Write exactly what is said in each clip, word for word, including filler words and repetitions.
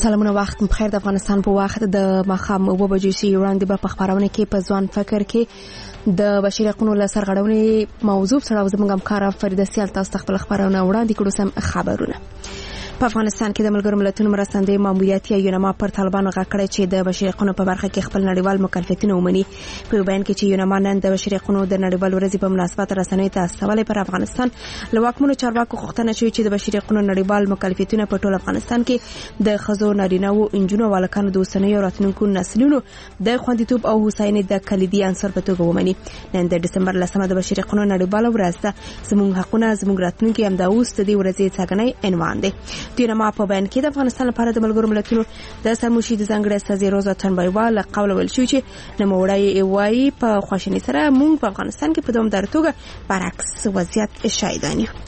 سلامونه وخت بخیر. د افغانستان په وخت د ماښام اوه بجې سي وړاندې به په خبرونه کې په ځوان فکر کې د بشري حقوقو له سرغړونې موضوع سره زموږ همکار فریده سیال تاسو ته خپل خبرونه وړاندې کړو. سم خبرونه په افغانستان کې د ملګرو ملتونو مرستندوی ماموریت یا یونما پر طالبانو غکړه چې د بشري حقوقو په برخه کې خپل نړیوال مکلفیتونه ومني. په بیان کې چې یونما نن د بشري حقوقو د نړیوال ورځې په مناسبت رسنیو ته استولې پر افغانستان له واکمنو چارواکو غوښتنه شوې چې د بشري حقوقو نړیوال مکلفیتونه په ټول افغانستان کې د خزو نارینه او انجونو والکانو د اوسنیو راتلونکو نسلونو د خوندیتوب او هوساینې د کلیدي عنصر په توګه ومني. نن د دسمبر لسمه د بشري حقوقو نړیوال ورځ ده. زموږ حقونه زموږ راتلونکي هم د اوس د دې ورځې څنګه عنوان دی. یونما په بیان کې د افغانستان لپاره د ملګرو ملتونو د سرمشي د ځانګړي استازي روزا تنبایوا له قول ویل شو چې نوموړی وایي په خواشینۍ سره موږ په افغانستان کې په دوامداره توګه برعکس وضعیت شاهدان یو.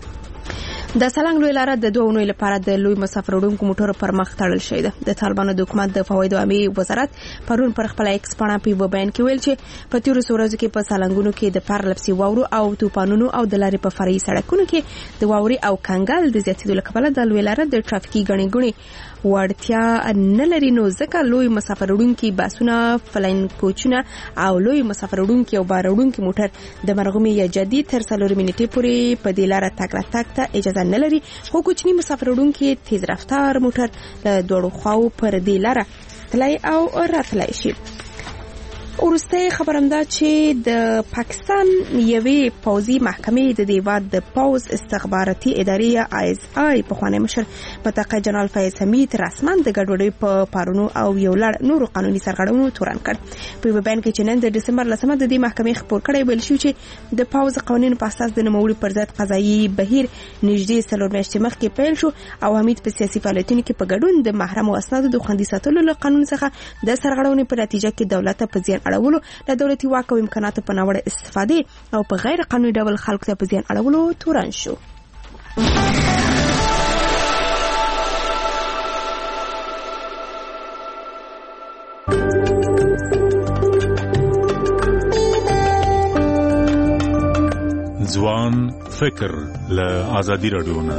د سالنګ لوی لاره د دوه اونۍ لپاره د لوی مسافر وړونکو موټرو پر مخ تړل شوې ده. د طالبانو د حکومت د فوایدو عامه وزارت پرون پر خپل ایکس پاڼه په بیان کې ویل چې په تیرو ورځو کې په سالنګونو کې د پرلپسي واورو او طوفانونو او د لارې په فرعي سړکونو کې د واوري او کنګل د زیاتېدو لپاره د لوی لاره د ټرافیکي ګڼې ګڼې وړتیا نه لري، نو ځکه لوی مسافر وړونکي باسونه، فلاین کوچونه او لوی مسافر وړونکي او بار وړونکي موټر د مرغومي یا جدي تر څلور منټې پورې په دې لاره تګ راتګ ته اجازه نه لري. خو کوچني مسافر وړونکي تیز رفتار موټر له دوړو خواو پر دې لاره تلای او راتلای شي. ورسته خبرنده چې د پاکستان یوې پوځي محکمې د دیواد د پوز استخباراتي ادارې آی اس آی په خوانی مشر متقی جنرال فیض حمید رسمن د ګډوډۍ په پارونو او یو لړ نورو قانوني سرغړونو تورن کړ. په بیان کې چې نن د دسمبر لسمه د دې محکمې خبر کړی ویل شو چې د پوز قوانینو په اساس د نوموړي پر ضد قضایي بهیر نږدې څلور میاشتې مخکې پیل شو او حمید په سیاسي فعالیتونو کې په ګډون د محرم او اسنادو د خوندي ساتلو له قانون څخه د سرغړونې په نتیجه کې دولت په زیان اړولو، له دولتي واک او امکاناتو په ناوړه استفادې او په غیر قانوني ډول خلکو ته په زیان اړولو تورن شو. ځوان فکر له آزادي رادیو نه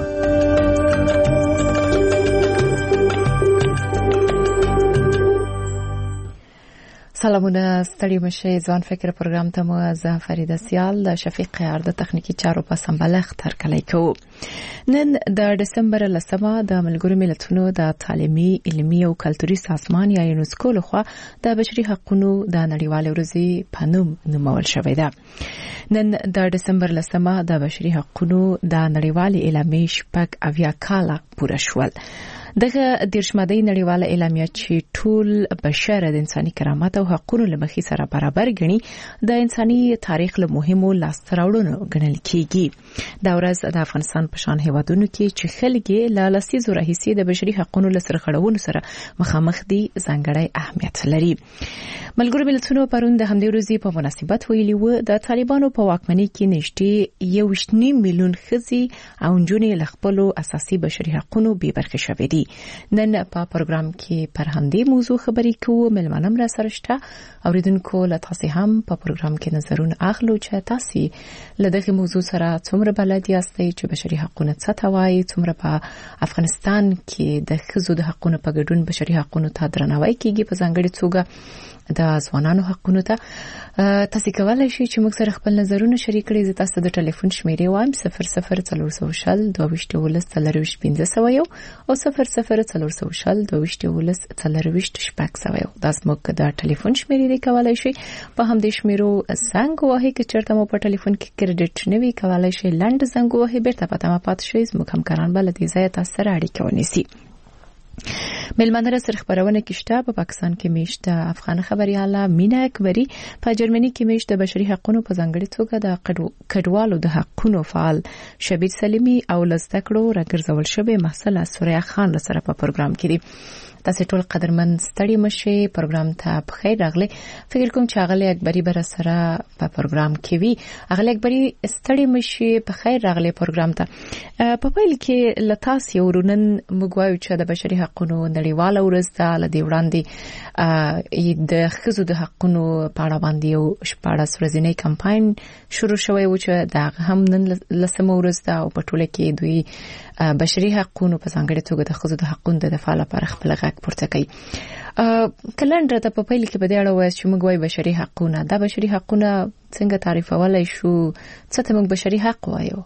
سلامونه، ستړي مشه. ځوان فکر پروګرام ته مو زه فریده سیال د شفیق قیار د تخنیکی چارو په سمبلښت ترکلای کوو. نن د دسمبر لسمه د ملګرو ملتونو د تعلیمي، علمي او کلتوري سازمان یا یونسکو لخوا د بشري حقوقو د نړیوال ورځې په نوم نومول شوې ده. نن د دسمبر لسمه د بشري حقوقو د نړیوال اعلامیې شپږ اویا کاله پوره شول. دغه دیرشمدۍ نړیواله اعلامیه چې ټول بشر د انساني کرامت او حقوقو له مخې سره برابر ګڼي د انساني تاریخ له مهمو لاسته راوړنو ګڼل کیږي. دا ورځ د افغانستان په شان هیوادونو کې چې خلک له لسیزو راهیسې د بشري حقوقو له سرغړونو سره مخامخ دي ځانګړی اهمیت لري. ملګرو ملتونو پرون د همدې ورځې په مناسبت ویلي و د طالبانو په واکمنۍ کې نږدې یو ویشت میلیون ښځې او نجونې له خپلو اساسي بشري حقوقو بې برخې شوې دي. نن په پروګرام کې پر همدې موضوع خبرې کوو. ملمنم را سره شته. اوریدونکو له تاسو هم په پروګرام کې نظرونه اخلو چې تاسو له دغه موضوع سره څومره بلد یاستئ چې بشري حقوقو څه ته وایي، څومره په افغانستان کې د ښځو د حقوقو په ګډون بشري حقوقو ته درناوی کیږي، په ځانګړي توګه د ځوانانو حقوقو ته. تاسو کولای شئ چې موږ سره خپل نظرونه شریک کړئ. زه تاسو د ټلیفون شمیرې وایم صفر صفر څلور سوه شل دوه ویشت ولس څلور ویشت پنځه سوه یو او صفر صفر څلور سوه شل دوه ویشت ولس څلور ویشت شپږ سوه یو. دا زموږ د ټلیفون شمیرې کولای شئ په همدې شمیرو زنګ ووهئ. که چېرته مو په ټلیفون کې کریډټ نه وي کولای شئ لنډ زنګ ووهئ، بیرته په تمه پاتې شئ. زموږ همکاران به له دې ځایه تاسو سره اړیکه ونیسي. ملمنه را سره خبرونه کېشته. په پاکستان کې میشته افغان خبرياله مینا اکبری، په جرمني کې میشته بشري حقوقو په ځانګړي توګه د کډوالو د حقوقو فعال شبیر سلیمی او لزدکړو راګرځول شوی محصل سوریا خان سره په پروګرام کې دي. تاسو ټول قدرمن ستړي مشي پروګرام ته په خیر راغلي. فکر کوم چې اغلی اکبری بر سره په پروګرام کې وی. اغلی اکبری ستړي مشي په خیر راغلي پروګرام ته. په پیل کې لتاس یو رونن مګوایو چې د بشري حقوقو نړیواله ورځ ده لدی وړاندې د خزو د حقوقو په اړه باندې یو شپږ ورځنی کمپاین شروع شوی و چې دا هم نن لسمه ورځ ده او په ټوله کې دوی بشري حقوقو په ځانګړي توګه د خزو د حقوقو د دفاع لپاره خپل غږ پورته کوي. کلندر ته په پیل کې په دې اړه وایي چې موږ وايي بشري حقوقونه دا بشري حقوقونه څنګه تعریفولای شو، څه ته موږ بشري حق وایو؟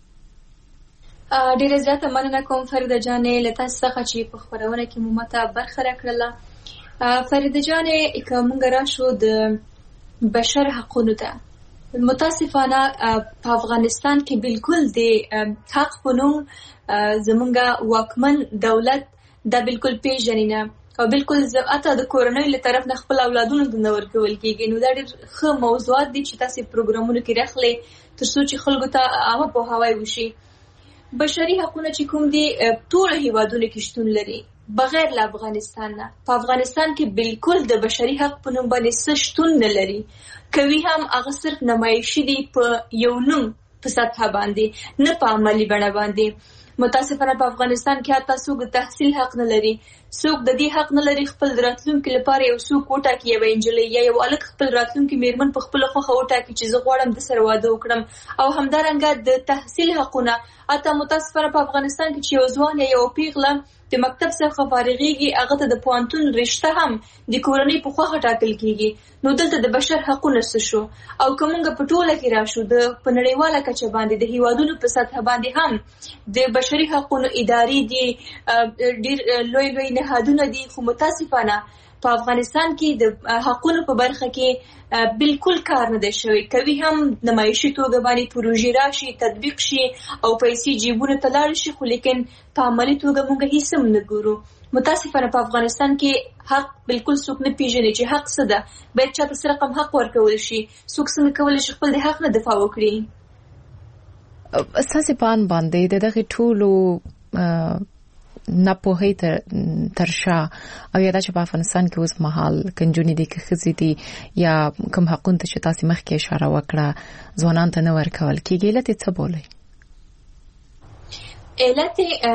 ډیره زیاته مننه کوم فریده جانې له تاسو څخه چې په خبرونه کې مو ماته برخه راکړله. فریده جانې کومه راشو د بشر حقوقو ته متاسفانه په افغانستان کې بالکل د حق په نوم زمونږ واکمن دولت دا بالکل پیژنینه او بالکل زاته د کورنۍ له طرف نه خپل اولادونو د نور کول کېږي. نو دا ډېر ښه موضوعات دي چې تاسو پروګرامونو کې راخلي ترڅو چې خلکو ته عامه پوهاوی وشي. بشري حقوقونه چې کوم دي ټول هیوادونو کې شتون لري بغیر له افغانستان نه. په افغانستان کې بالکل د بشري حق په نوم باندې څه شتون نه لري. کوي هم هغه صرف نمایشي دي په یو نوم په سطح باندې نه په عملی بڼه باندې. متاسفانه په افغانستان کې حتی څوک د تحصیل حق نه لري، څوک د دې حق نه لري خپل راتلونکي لپاره یو څوک وټاکي، یو انجلۍ یا یو الک خپل راتلونکي میرمن په خپل خوښه وټاکي چې زه غواړم د سره واده وکړم. او همدارنګه د تحصیل حقونه حتی متاسفانه په افغانستان کې چې یو ځوان یا یو پیغله د مکتب څخه فارغېږي هغه ته د پوهنتون رشته هم د کورنۍ په خوښه ټاکل کېږي. نو دلته د بشر حقونه څه شو؟ او که موږ په ټوله کې راشو د په نړیواله کچه باندې د هیوادونو په سطح باندې هم د بشري حقونو ادارې دي، ډېر لوی لوی نهادونه دي، خو متاسفانه په افغانستان کې د حقونو په برخه کې بالکل کار نه دی شوی. کوي هم نمایشي توګه باندې پروژې راشي، تطبیق شي او پیسې جیبونو ته لاړ شي، خو لیکن په عملي توګه موږ هیڅ هم نه ګورو. متاسفانه په افغانستان کې حق بالکل څوک نه پیژني چې حق څه ده، باید چاته څه رقم حق ورکول شي. څوک څنګه کولی شي خپل د حق نه دفاع وکړي؟ اساسي پان باندې د دغه ټولو نه په هیته ترشا او یا د په افغانستان کې اوس مهال کنجونی دي کې خزي دي یا کوم حقوق ته چې تاسو مخکې اشاره وکړه ځوانان ته نه ورکول کېږي، لته څه بولئ؟ علت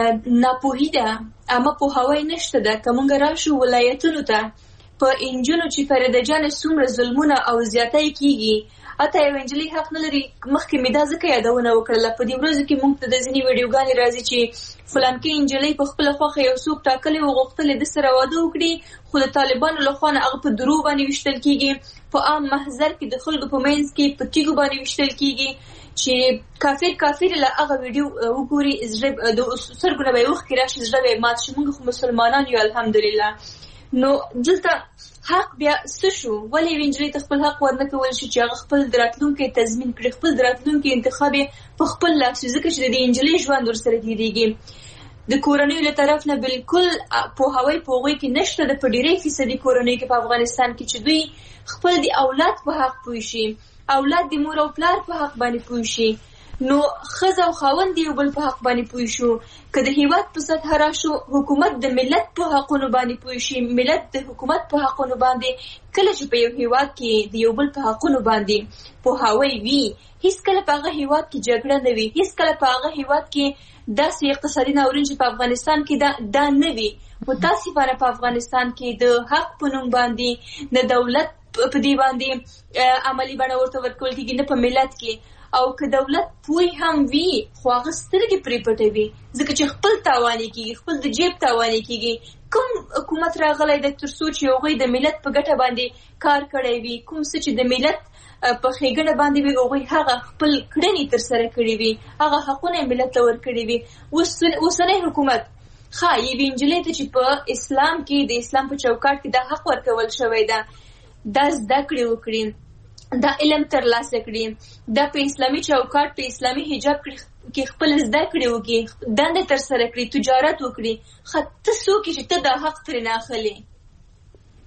ناپوهی ده، اما پوهاوی نشته ده. کومه راشو ولایتونو ته په انجونو چې فرده جان څومره ظلمونه او زیاتای کیږي، اته یو انجلۍ حق نه لري. مخکې مې دا ځکه یادونه وکړله په دې ورځو کې موږ ته د ځینې ویډیوګانې راځي چې فلانکې انجلۍ په خپله خوښه یو څوک ټاکلی و غوښتل د سره واده وکړي، خو د طالبانو لخوا نه هغه په درو باندې ویشتل کېږي، په عام محضر کې د خلکو په منځ کې په تیږو باندې ویشتل کېږي چې کافر کافر له هغه ویډیو وګوري زړه د سترګو نه به یې اوښکې راشي، زړه به یې مات شي. موږ خو مسلمانان یو الحمدلله. نو دلته حق بیا څه شو؟ ولې یو نجلۍ ته خپل حق ورنه کول شي چې هغه خپل د راتلونکي تضمین کړي، خپل د راتلونکي انتخاب په خپل لاس وي، ځکه چې د دې نجلۍ ژوند ورسره تېرېږي. د کورنۍ له طرف نه بالکل پوهاوی په هغوی کې نشته. د په ډېرې فیصدي کورنۍ کې په افغانستان کې چې دوی خپل د اولاد په حق پوه شي، اولاد د مور او پلار په حق باندې پوه شي، نو ښځه او خاوند یو بل په حق باندې پوه شو. که د هیواد په سطح راشو حکومت د ملت په حقونو باندې پوه شي، ملت د حکومت په حقونو باندې، کله چې په یو هیواد کې د یو بل په حقونو باندې پوهاوی وي، هیڅ کله په هغه هیواد کې جګړه نه وي، هیڅ کله په هغه هیواد کې داسې اقتصادي ناورین چې په افغانستان کې دا, دا نه وي. متاسفانه په افغانستان کې د حق په نوم باندې د دولت په دې باندې عملی بڼه ورته ورکول کېږي، نه په ملت کې. او که دولت پوی هم وي خو هغه سترګې پرې پټوي، ځکه چې خپل تاواني کېږي، خپل د جیب تاواني کېږي. کوم حکومت راغلی د تر څو چې هغوی د ملت په ګټه باندې کار کړی وي، کوم څه چې د ملت په ښېګڼه باندې وي هغوی هغه خپل کړنې ترسره کړي وي، هغه حقونه یې ملت ته ورکړي وي. اوسنی حکومت ښه یوې نجلۍ ته چې په اسلام کې د اسلام په چوکاټ کې دا حق ورکول شوی ده، دا زده کړې وکړي، دا علم ترلاسه کړي، دا په اسلامي چوکاټ په اسلامي حجاب کې خپل زده کړې وکړي، دنده ترسره کړي، تجارت وکړي. ښه ته څوک چې ته دا حق ترې نه اخلې؟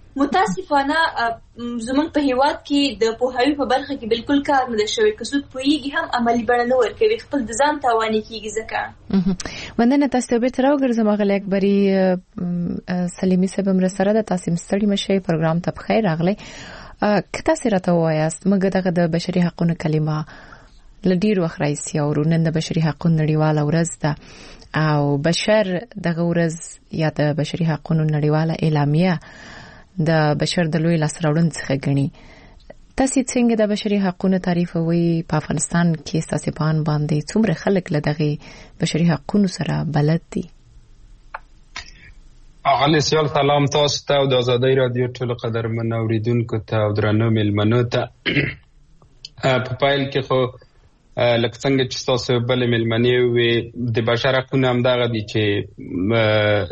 متاسفانه زمونږ په هیواد کې د پوهاوي په برخه کې بالکل کار نه دی شوی. که څوک پوهیږي هم عملي بڼه نه ورکوي، خپل د ځان تاواني کېږي. ځکه مننه. تاسو ته بیرته راوګرځم غلی اکبري سلیمي صاحب هم رسره ده. تاسو مستړي مشي پروګرام ته بخیر راغلی. که تاسو راته وایاست موږ دغه د بشري حقوقو کلمه لډیر وخت راځي او نن د بشري حقوقو نړیواله ورځ ده او بشر دغه ورځ یا د بشري حقوقو نړیواله اعلامیه د بشر د لوی لاسراوړن څخه غني. تاسو څنګه د بشري حقوقو تعریفوي؟ په افغانستان کې تاسو په ان باندې څومره خلک له دغه بشري حقوقو سره بلد دي؟ اغلی سیال سلام تاسو ته او د آزادۍ رادیو ټول قدرمن اوریدونکو ته او درنو ملمنو ته. په پایل کې خو لکه څنګه چې تاسو بل ملمنې وي د بشر حقوقو هم دغه دي چې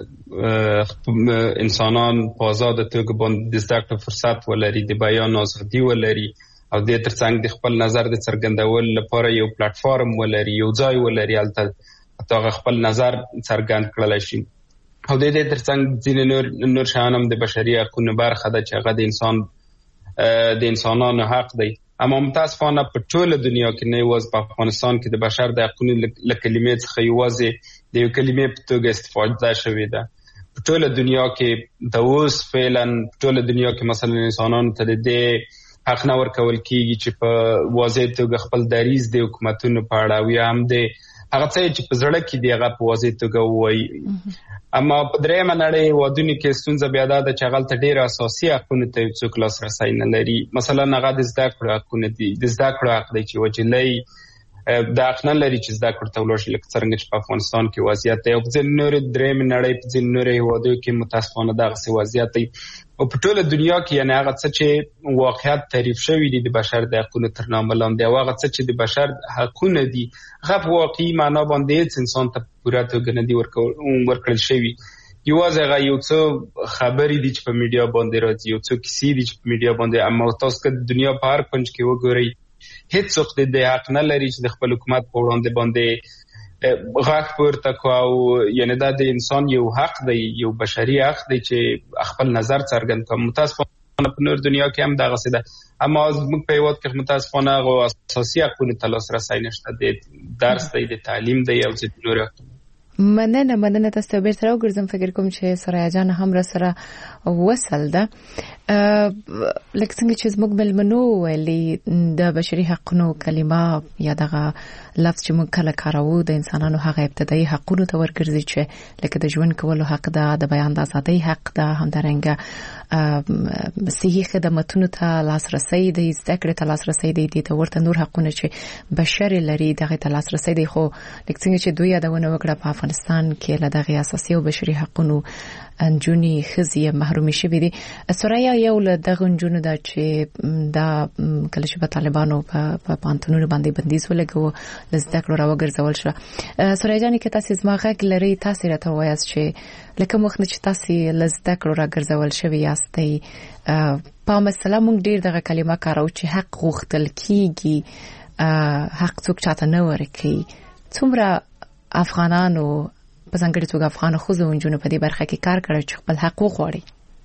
انسانان په آزاد توګه باندې د زده کړې فرصت ولري، د بیان ازادي ولري او د ترڅنګ د خپل نظر د څرګندولو لپاره یو پلیټ فارم ولري، یو ځای ولري هلته هغه خپل نظر څرګند کړلی شي. او د دې ترڅنګ ځینې نور نور شیان هم د بشري حقوقو برخه ده چې هغه د انسان د انسانانو حق دی. اما متاسفانه په ټوله دنیا کې نه یوازې په افغانستان کې د بشر د حقوقو له کلمې څخه یوازې د یو کلمې په توګه استفاده شوې ده. په ټوله دنیا کې د اوس فعلا په ټوله دنیا کې مثلا انسانانو ته د دې حق نه ورکول کېږي چې په واضح توګه خپل دریځ د حکومتونو په اړه او یا هم د هغه څه چې په زړه کې دی هغه په واضح توګه ووایي. اما په درېیمه نړۍ هېوادونو کې ستونزه بیا دا ده چې هغلته ډېر اساسي حقونو ته څوک لاسرسی نه لري. مثلا هغه د زده کړو حقونه دي، د زده کړو حق دی چې یوه نجلۍ دا حق نه لري چې زده کړو ته ولاړ شي، لکه څرنګه چې په افغانستان کې وضعیت دی. او په ځینې نورې درېیمې نړۍ په ځینې نورو هېوادونو کې متاسفانه دغسې وضعیت دی. او په ټوله دنیا کې یعنې هغه څه چې واقعیت تعریف شوي دي د بشر د حقونو تر نامه لاندې او هغه څه چې د بشر حقونه دي هغه په واقعي معنا باندې هېڅ انسان ته پوره توګه نه دي ورکړل شوي. یوازې هغه یو څه خبرې دي چې په میډیا باندې راځي، یو څه کیسې دي چې په میډیا باندې. اما تاسو که د دنیا په هر کونج کې وګورئ هېڅوک د دې حق نه لري چې د خپل حکومت په وړاندې باندې غږ پورته کړو. او یعنې دا د انسان یو حق دی، یو بشري حق دی چې خپل نظر څرګند کړي. متاسفانه په نور دنیا کې هم دغسې ده. اما زموږ په هېواد کې متاسفانه هغو اساسي حقونو ته لاسرسی نشته. د درس دی، د تعلیم دی او ځینې نور حقونه. مننه مننه. تاسو ته بیرته راوګرځم. فکر کوم چې سرایه جان هم را سره وصل ده. لکه څنګه چې زموږ ملمنو ویلي د بشري حقوقو کلمه یا دغه لفظ چې موږ کله کاروو د انسانانو هغه ابتدایي حقونو ته ورګرځي چې لکه د ژوند کولو حق ده، د بیان د ازادۍ حق ده، همدارنګه صحي خدماتونو ته لاسرسی دی، زده کړې ته لاسرسی دی، دې ته ورته نور حقونه چې بشر لري دغه ته لاسرسی دی. خو لکه څنګه چې دوی یادونه وکړه په افغانستان کې له دغه اساسي او بشري حقونو انجونی خزي محرومي شوې دي. سوریا یو له دغه انجونو دا چې دا کله چې په طالبانو په پانتونونو باندې بندیز ولګو لزده کړو راوګرځول شو. سوریا جان کې تاسو زما غږ لري، تاسو راته وایاست چې لکه مخ نه چې تاسو لزده کړو راګرځول شوی یاستئ. په مسله مونږ ډیر دغه کلمه کارو چې حق غوښتل کیږي، حق څوک چاته نه ورکي. څومره افغانانو په ځانګړي توګه افغان ښځو او نجونو په دې برخه کې کار کړی چې خپل حق وغواړي؟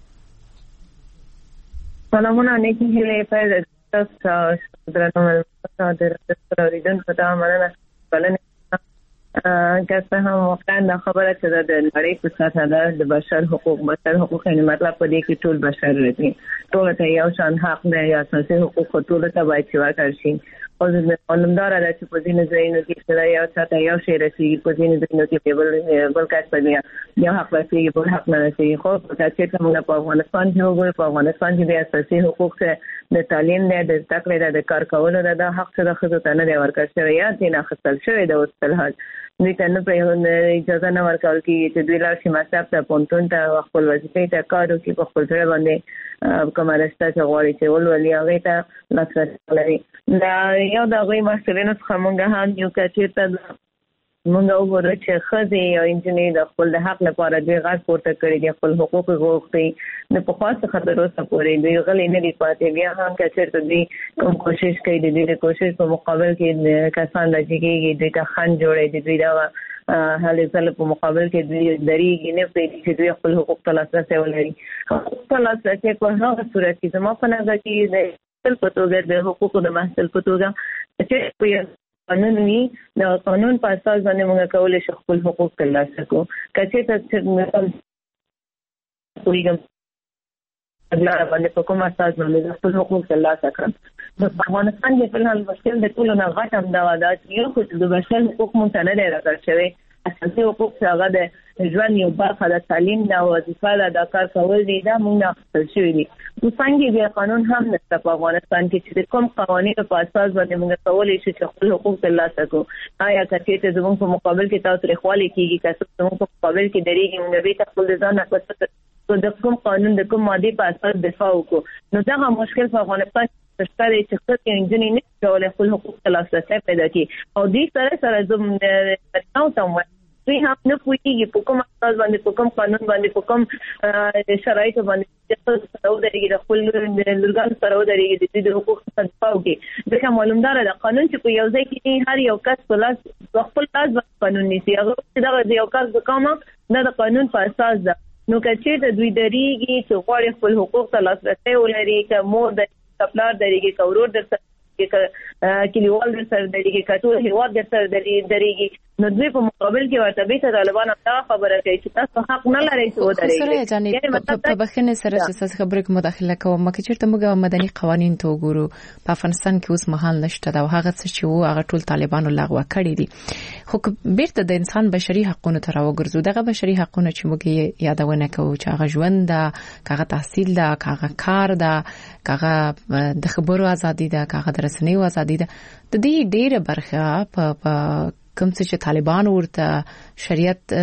سلامونه نیکی هیلې په تاسو درنو ملګرو د رسول اوریدونکو ته مننه. بلنه که هم واقعا دا خبره چې د نړۍ په سطحه ده د بشر حقوق بشر حقوق یعنی مطلب په دې کې ټول بشر لري، ټول ته یو شان حق دی، یا اساسي حقوق ټول ته باید چې ورکړل شي. او د قانوندار د چې په ځینې ځایونو کې چې یو چاته یو شی رسېږي، په ځینې ځایونو کې بل بل کس په یو حق رسېږي بل حق نه رسېږي. خو چې موږ په افغانستان کې وګورو، په افغانستان کې د اساسي حقوق څخه د تعلیم دی، د زده کړې دی، د کار کولو دی، د حق څخه د ښځو ته نه دی ورکړل شوی یا ځینې اخیستل شوی دی. اوس فلحال دوی ته نه پرې اجازه نه ورکول کېږي چې دوی لاړ شي مکتب ته، پوهنتون ته، خپل وظیفې ته کار وکړي، په خپل ځای باندې کومه رشته چې غواړي چې ولولي هغې ته لاسرسی لري. دا یو د هغوی محصلینو څخه موږ هم یو که چېرته موږ وګورو چې ښځې او نجونې د خپل د حق لپاره دوی غږ پورته کړي دي، خپل حقوق یې غوښتي، د پخوا څخه تر اوسه پورې دوی غلي نه دي پاتې. بیا هم که چېرته دوی کوم کوشش کوي، د دوی د کوشش په مقابل کې کسان راجګېږي، دوی ته خنډ جوړوي، د دوی دغه هلې ځل په مقابل کې دوی درېږي نه پرې چې دوی خپل حقوق ته لاسرسی ولري. حقوق ته لاسرسی په هغه صورت کې زما په نظر کې د محصل په توګه د حقوقو د محصل په توګه چې په قانون وي د قانون په اساس باندې موږ کولی شو خپل حقوق ترلاسه کړو. که چېرته پوهېږم لاره باندې په کوم اساس باندې خپل حقوق ترلاسه کړم. نو په افغانستان کې فلحال مشکل د ټولو نه غټ همدا ده چې یو خو د بشر حقوق مونږ ته نه دی راکړل شوی. اساسي حقوق چې هغه د ژوند یو برخه د تعلیم ده، وظیفه ده، د کار کول دي، دا مونږ نه اخیستل شوي دي. نو څنګه بیا قانون هم نشته په افغانستان کې چې د کوم قوانینو په اساس باندې مونږ کولی شو چې خپل حقوق ترلاسه کړو. آیا که چېرته زموږ په مقابل کې تاوتریخوالی کېږي، که څوک زموږ په مقابل کې درېږي، مونږ بېرته خپل د ځان نه د کوم قانون د کوم مادې په اساس دفاع وکړو. نو دغه مشکل په افغانستان کې شته دی چې ښځې نجونې نشي کولی خپل حقوق ته لاسرسی پیدا کړي. او دې سره سره زه متناو ته وایم دوی هم نه پوهېږي په کوم اساس باندې، په کوم قانون باندې، په کوم شرایطو باندې سره ودرېږي، د خپل لورګانو سره ودرېږي د دوی د حقوقو څخه دفاع وکړي. ځکه معلومداره ده قانون چې په یو ځای کې هر یو کس په لاس په خپل لاس باندې قانون نیسي. هغه چې دغه د یو کس د کومه دا د قانون په اساس ده. نو که چېرته دوی درېږي چې غواړي خپل حقوق ته لاسرسی ولري، که مور درېږي، که پلار درېږي، که ورور در سره درېږي، که کلیوال در سره درېږي، که ټول هېواد در سره درېږي، نو دوی په مقابل کې ورته بېرته طالبان همدغه خبره کوي چې تاسو حق نه لرئ چې ودرېږئ. سره جانې په بخښنې سره چې ستاسو خبرې کې مداخله کوم، که چېرته موږ مدني قوانین ته وګورو په افغانستان کې اوس مهال نشته دا، او هغه څه چې وو هغه ټول طالبانو لغوه کړي دي. خو بیرته د انسان بشري حقونو ته راوګرځو، دغه بشري حقونه چې موږ یادونه کوو چې هغه ژوند ده، هغه تحصیل ده، هغه کار ده، هغه د خبرو ازادي ده، هغه د رسنیو ازادي ده، د دې ډېره برخه په کوم څه چې طالبان ورته شریعت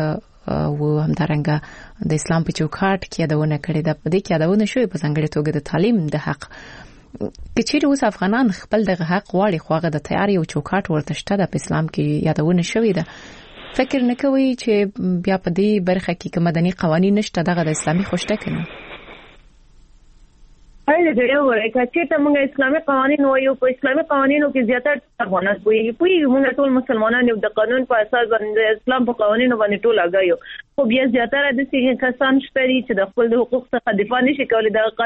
او همدارنګه د اسلام په چوکاټ کې یادونه کړې ده، په دې کې یادونه شوې په ځانګړي توګه د تعلیم د حق. که چیرې اوس افغانان خپل دغه حق غواړي خو هغه د تیار یو چوکاټ ورته شته ده، په اسلام کې یادونه شوې ده. فکر نه کوي چې بیا په دې برخه کې که مدني قوانین نشته دغه د اسلامي خوشته کنه؟ هغه دې یو ورای که چې ته موږ اسلامي قوانین وایو، په اسلامي قوانینو کې زیاتره افغانان پوهېږي پوهېږي موږ ټول مسلمانان یو، د قانون په اساس باندې اسلام په قوانینو باندې ټول اګایو. خو بیا زیاتره داسې کسان شته چې د خپل د حقوق څخه دفاع نشي کولی. دغه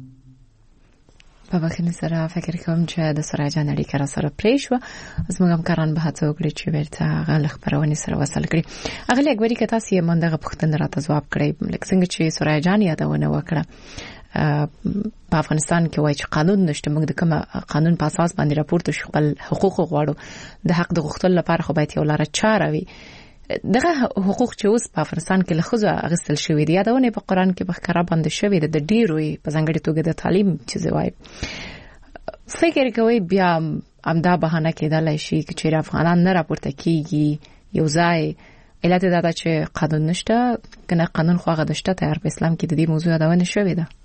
په بخښنې سره فکر کوم چې د سرای جان اړیکه را سره پرې شوه. زموږ همکاران به هڅه وکړي چې بیرته هغه له خپرونې سره وصل کړي. اغلې اکبري که تاسو یې من دغه پوښتنه راته ځواب کړئ، لکه څنګه چې سرای جان یادونه وکړه په افغانستان کې وایي چې قانون نشته، موږ د کوم قانون په اساس باندې راپورته شو خپل حقوق غواړو، د حق د غوښتلو لپاره خو باید یو لاره چاره وي. دغه حقوق چې اوس په افغانستان کې له ښځو اخیستل شوي دي، یادونه په قرآن کې په ښکاره باندې شوې ده، د ډېرو په ځانګړې توګه د تعلیم چې زه وایم. فکر کوئ بیا همدا بهانه کېدلی شي که چېرې افغانان نه راپورته کېږي یو ځای، علت دا ده چې قانون نشته، که نه قانون خو هغه شته تیار په اسلام کې د دې موضوع یادونه شوې ده.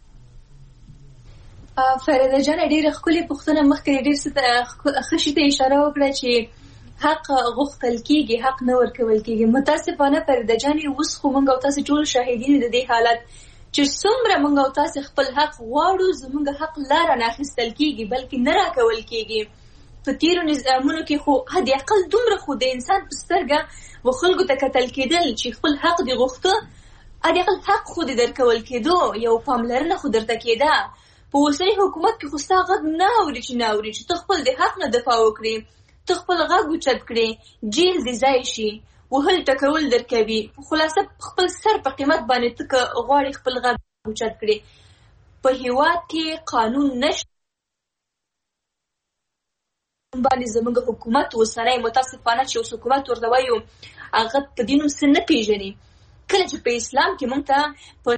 فریده جان ډېره ښکلې پوښتنه مخکې ډېر ښه شي ته اشاره وکړه چې حق غوښتل کېږي، حق نه ورکول کېږي. متاسفانه فریده جان اوس خو موږ او تاسو ټول شاهدین د دې حالت چې څومره موږ او تاسو خپل حق غواړو، زموږ حق لاره نه اخیستل کېږي بلکې نه راکول کېږي. په تیرو نظامونو کې خو حد اقل دومره خو د انسان په سترګه و خلکو ته کتل کېدل چې خپل حق دې غوښته، حد اقل حق خو دې درکول کېدو، یو پاملرنه خو درته کېده. په اوسني حکومت کې خو ستا غږ نه اوري چې نه اوري چې ته خپل د حق نه دفاع وکړې، ته خپل غږ اوچت کړې، جیل دې ځای شي، وهل ټکول درکوي. خلاصه خپل سر په قیمت باندې ته که غواړې خپل غږ اوچت کړې. په هېواد کې قانون نشته باندې زموږ حکومت اوسنی متاسفانه چې اوس حکومت ورته وایو هغه په دې نوم څه نه پېژني. کله چې په اسلام کې موږ ته په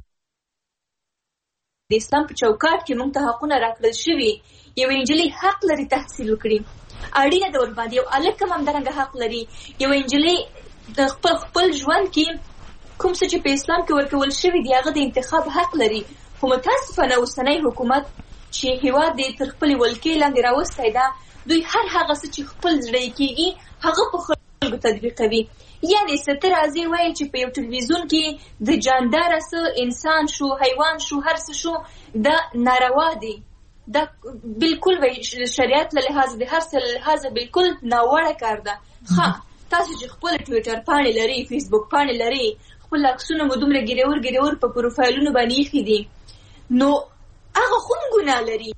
د اسلام په چوکاټ کې موږ ته حقونه راکړل شوي، یو نجلۍ حق لري تحصیل وکړي، اړینه ده ورباندې، یو هلک هم همدارنګه حق لري. یو نجلۍ د خپل خپل ژوند کې کوم څه چې په اسلام کې ورکول شوي دي هغه د انتخاب حق لري. خو متاسفانه اوسنی حکومت چې هېواد یې تر خپلې ولکې لاندې راوستی ده، دوی هر هغه څه چې خپل زړه یې کېږي هغه په خلکو تطبیقوي. یعنې څه ته راځي وایي چې په یو تلویزیون کې د جانداره څه انسان شو، حیوان شو، هر څه شو، دا ناروا دی، دا بالکل شریعت له لحاظه د هر څه له لحاظه بالکل ناوړه کار ده. ښه تاسو چې خپل ټوئیټر پاڼې لري، فیسبوک پاڼې لري، خپل عکسونه مو دومره ګیرور ګیرور په پروفایلونو باندې ایښي دي، نو هغه هم ګناه لري.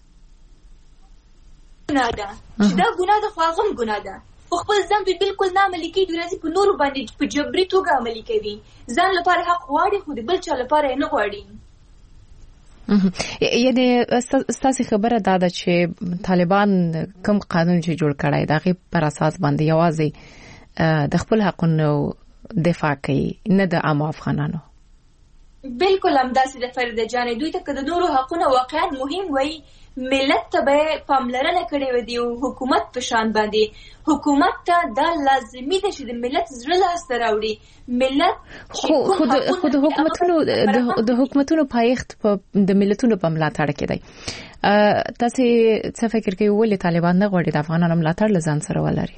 ګناه ده چې دا ګناه ده، خو هغه هم ګناه ده. خو خپل ځان دوی بالکل نه عملي کوي، دوی راځي په نورو باندې په جبري توګه عملي کوي. ځان لپاره حق غواړي خو د بل چا لپاره یې نه غواړي. یعنی ستاسو خبره دا ده چې طالبان کوم قانون چې جوړ کړی دا غي پر اساس باندې یوازې د خپل حقونو دفاع کوي، نه د عام افغانانو. بالکل همداسې د فریده جانې، دوی ته که د نورو حقونه واقعا مهم وي، ملت ته به پاملرنه کړې وي دی حکومت په شان باندې. حکومت ته دا لازمي ده چې د ملت زړه لاسته راوړي. ملت خو خو د حکومتونو د حکومتونو پایښت په د ملتونو په ملاتړ کې دی. تاسو څه فکر کوئ ولې طالبان نه غواړي د افغانانو ملاتړ لزان سره ولري؟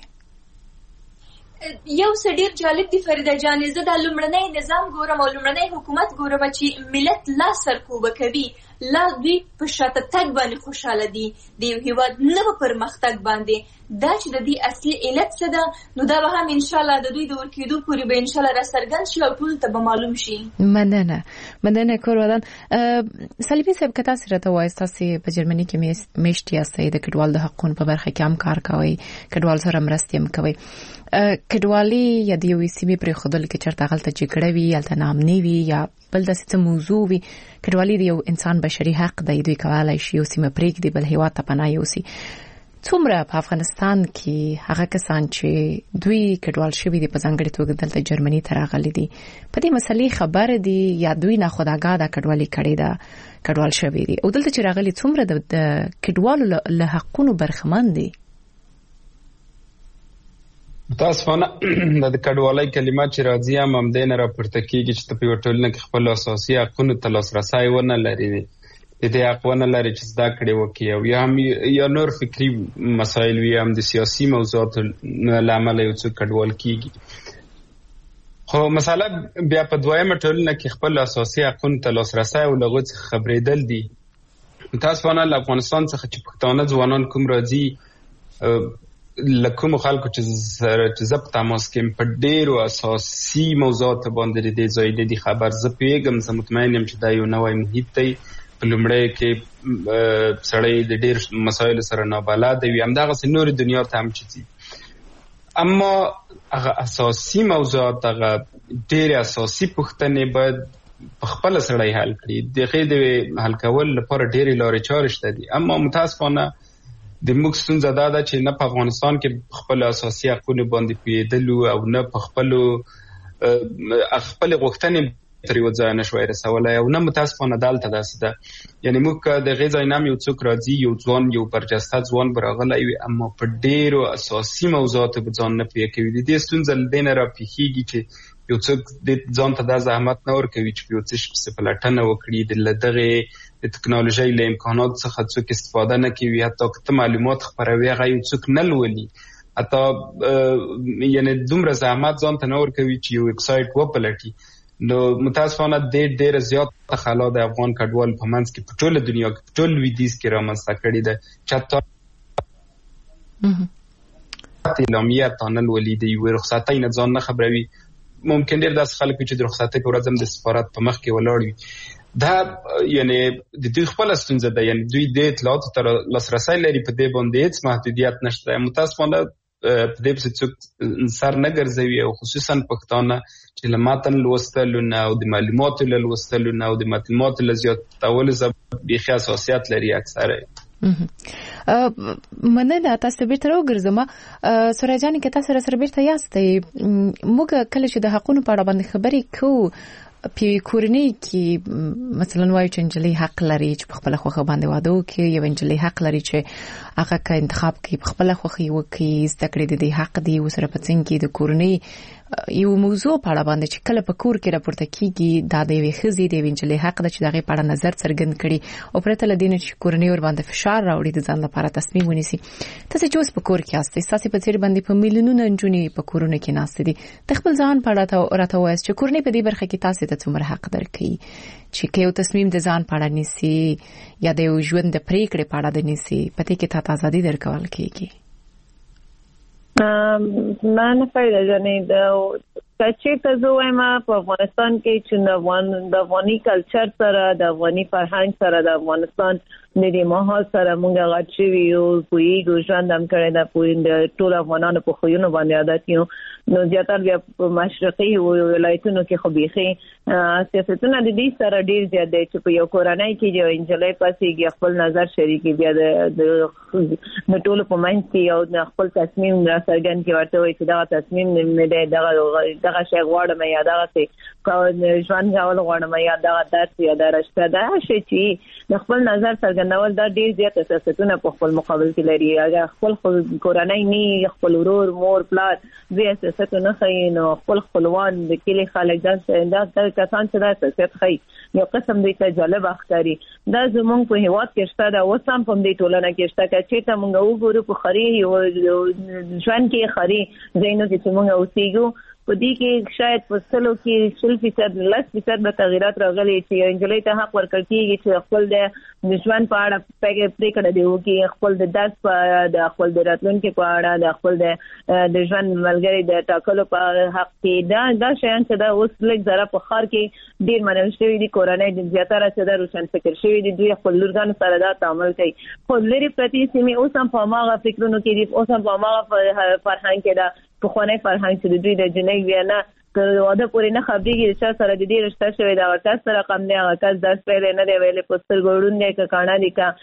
یو څه ډیر جالب دی فریده جانې، زه دا لومړنی نظام ګورم او لومړنی حکومت ګورم چې ملت لا سرکوبه کوي، لا دوی په شاته تګ باندې خوشاله دي، د یو هیواد نه په پرمختګ باندې. دا چې د دې اصلي علت څه ده، نو دا به هم انشاءالله د دوی د ورکېدو پورې به انشاءالله را څرګند شي او ټول ته به معلوم شي. مننه مننه کور ودان. سلیمي صاحب که تاسو راته وایي تاسو په جرمني کې میشت یاستئ، د کډوال د حقونو په برخه کې هم کار کوئ، کډوال سره مرستې هم کوئ. کډوالي یا د یوې سیمې پرې ښودل کې چېرته هلته جګړه وي، هلته ناامني وي یا بل داسې څه موضوع وي، کډوالي د یو انسان بشري حق دی. دوی کولی شي یو سیمه پرېږدي، بل هېواد ته پناه یوسي. څومره په افغانستان کې هغه کسان چې دوی کډوال شوي دي په ځانګړې توګه دلته جرمني ته راغلي دي، په دې مسلې خبر دي یا دوی ناخودآګاه دا کډوالي کړې ده، کډوال شوي دي او دلته چې راغلي څومره د کډوالو له حقونو برخمن دي؟ متاسفانه د کډوالۍ کلمه چې راځي هم همدې نه راپورته کېږي چې ته په یوه ټولنه کې خپل اساسي حقونو ته لاسرسی ونه لري، د دې حق ونه لري چې زده کړې وکړي او یا هم یا نور فکري مسایل وي، هم د سیاسي موضوعاتو له امله یو څوک کډوال کېږي. خو مسله بیا په دویمه ټولنه کې خپل اساسي حقونو ته لاسرسی او له هغو څخه خبرېدل دي. متاسفانه له افغانستان څخه چې پښتانه ځوانان کوم راځي، له کومو خلکو چې سره چې زه په تماس کې په ډېرو اساسي موضوعاتو باندې د دې ځای نه دي خبر. زه پوهېږم، زه مطمئن یم چې دا یو نوی محیط دی. په لومړی کې سړی د ډېر مسایلو سره نابلده وي، همدغسې نورې دنیا ته هم چې ځي. اما هغه اساسي موضوعات، هغه ډېرې اساسي پوښتنې باید په خپله سړی حل کړي. د هغې د حل کولو لپاره ډېرې لارې چارې شته دي. اما متاسفانه د موږ ستونزه دا ده چې نه په افغانستان کې خپل اساسي حقونو باندې پوهېدلو او نه په خپلو خپلې غوښتنې تر یو ځای نشوای رسولی او نه متاسفانه دلته داسې ده. یعنې موږ که د هغې ځای نه هم یو څوک راځي، یو ځوان، یو برجسته ځوان به راغلی وي، اما په ډېرو اساسي موضوعاتو به ځان نه پوهه کوي. د دې ستونزه له دې نه راپېښېږي چې یو څوک ځان ته دا زحمت نه ورکوي چې په یو څه شي پسې پلټنه وکړي، له دغې د تکنالوژۍ له امکاناتو څخه څوک استفاده نه کوي. حتی که ته معلومات خپروي هغه یو څوک نه لولي، حتی یعنې دومره زحمت ځان ته نه ورکوي چې یو ویبسایټ وپلټي. نو متاسفانه ډېر ډېره زیاته خلا د افغان کډوال په منځ کې په ټوله دنیا کې په ټول لویدیځ کې رامنځته کړې ده چې حتی اعلامیه حتی نه لولي، د یوې رخصتۍ نه ځان نه خبروي. ممکن ډېر داسې خلک وي چې د رخصتۍ په ورځ هم د سفارت په مخ کې ولاړ وي. دا یعنې د دوی خپله ستونزه ده، یعنې دوی د اطلاعاتو ته لاسرسی لري، په دې باندې هېڅ محدودیت نشته. متاسفانه په دې پسې څوک سر نه ګرځوي او خصوصا پښتانه چې له متن لوستلو نه او د معلوماتو له لوستلو نه او د معلوماتو له زیاتولو څخه بیخي حساسیت لري اکثره. مننه. تاسو بیرته راوګرځم. سورا جان کې تاسو سره بیرته یاستئ. موږ کله چې د حقونو په اړه باندې خبرې کوو، په کورنۍ کې مثلا وایي چې نجلۍ حق لري چې په خپل خوښه باندې واده وکړي، یو نجلۍ حق لري چې هغه که انتخاب کوي په خپل خوښه وکړي، زده کړې د دې حق دی. وسره په څنګ کې د کورنۍ یو موضوع په اړه باندې چې کله په کور کې راپورته کیږي، دا د یوې ښځې د یوې نجلۍ حق ده چې د هغې په اړه نظر څرګند کړي او پرته له دې نه چې کورنۍ ور باندې فشار راوړي د ځان لپاره تصمیم ونیسي. تاسو چې اوس په کور کې یاستئ، ستاسې په څېر باندې په میلیونونه نجونې په کورونو کې ناستې دي، د خپل ځان په اړه راته ووایاست چې کورنۍ په دې برخه کې تاسې ته څومره حق درکوي چې که یو تصمیم د ځان په اړه نیسي یا د یو ژوند د پرېکړې په اړه د نیسي، په دې کې تاته ازادي درکول کېږي؟ نه نه پیدا جنې د کچې ته زه وایم په افغانستان کې چې د افغان د افغاني کلچر سره د افغاني فرهنګ سره د افغانستان د دې ماحول سره مونږ غاټ شوي یو پوهیږو ژوند هم کړی دا پوهین د ټول افغانانو په خویونو باندې عادت یو نو زیاتره بیا په مشرقي ولایتونو کې خو بيخي سیاستونه د دې سره ډیر زیات دي چې په یو کورنۍ کې یو انجلۍ پاسې خپل نظر شریکي بیا د د ټول په منځ کې یو خپل تصمیم را څرګند کې ورته وي چې دا تصمیم نه دی دغه دغه شی غواړم یا دغه څه ژوند غواړم غواړم یا دغه درس یا دا رشته دا شی چې د خپل نظر څرګندول دا ډیر زیات سیاستونه په خپل مقابل کې لري اگر خپل کورنۍ نه خپل ورور مور پلار زه سیاستونه خاين او خپل خپلوان د کلی خلک دا دا کسان چې دا سیاست خاي یو قسم دی ته جالب اخکاری دا زمونږ په هیواد کې شته دا وسم په دې ټولنه کې شته چې ته مونږ وګورو په خري یو ژوند کې خري زینو چې مونږ اوسېګو په دې کې شاید په سلو کې شل فیصد لس فیصد به تغیرات راغلي چې انجلۍ ته حق ورکړ کېږي چې خپل د ژوند په اړه پریکړه دی وکړي خپل د درس په د خپل د راتلونکي په اړه د خپل د د ژوند ملګری د ټاکلو په حق کې دا دا شیان چې دا اوس لږ زره په خار کې ډیر منل شوی دي کورنۍ د زیاتره چې دا روشن فکر شوی دي دوی خپل لورګانو سره دا تعامل کوي خو لري پرتی سیمه اوس هم په ماغه فکرونو کې دي اوس هم په ماغه فرهنګ کې دا په خونه فرهنګ چې دوی د جنۍ وینا که واده پورې نه خبرېږي چې سره د دې رشتہ شوی دا ورته سره کم نه هغه کس درس پیلې نه دی ویلې پستر ګورون نه ک کاڼه دي کا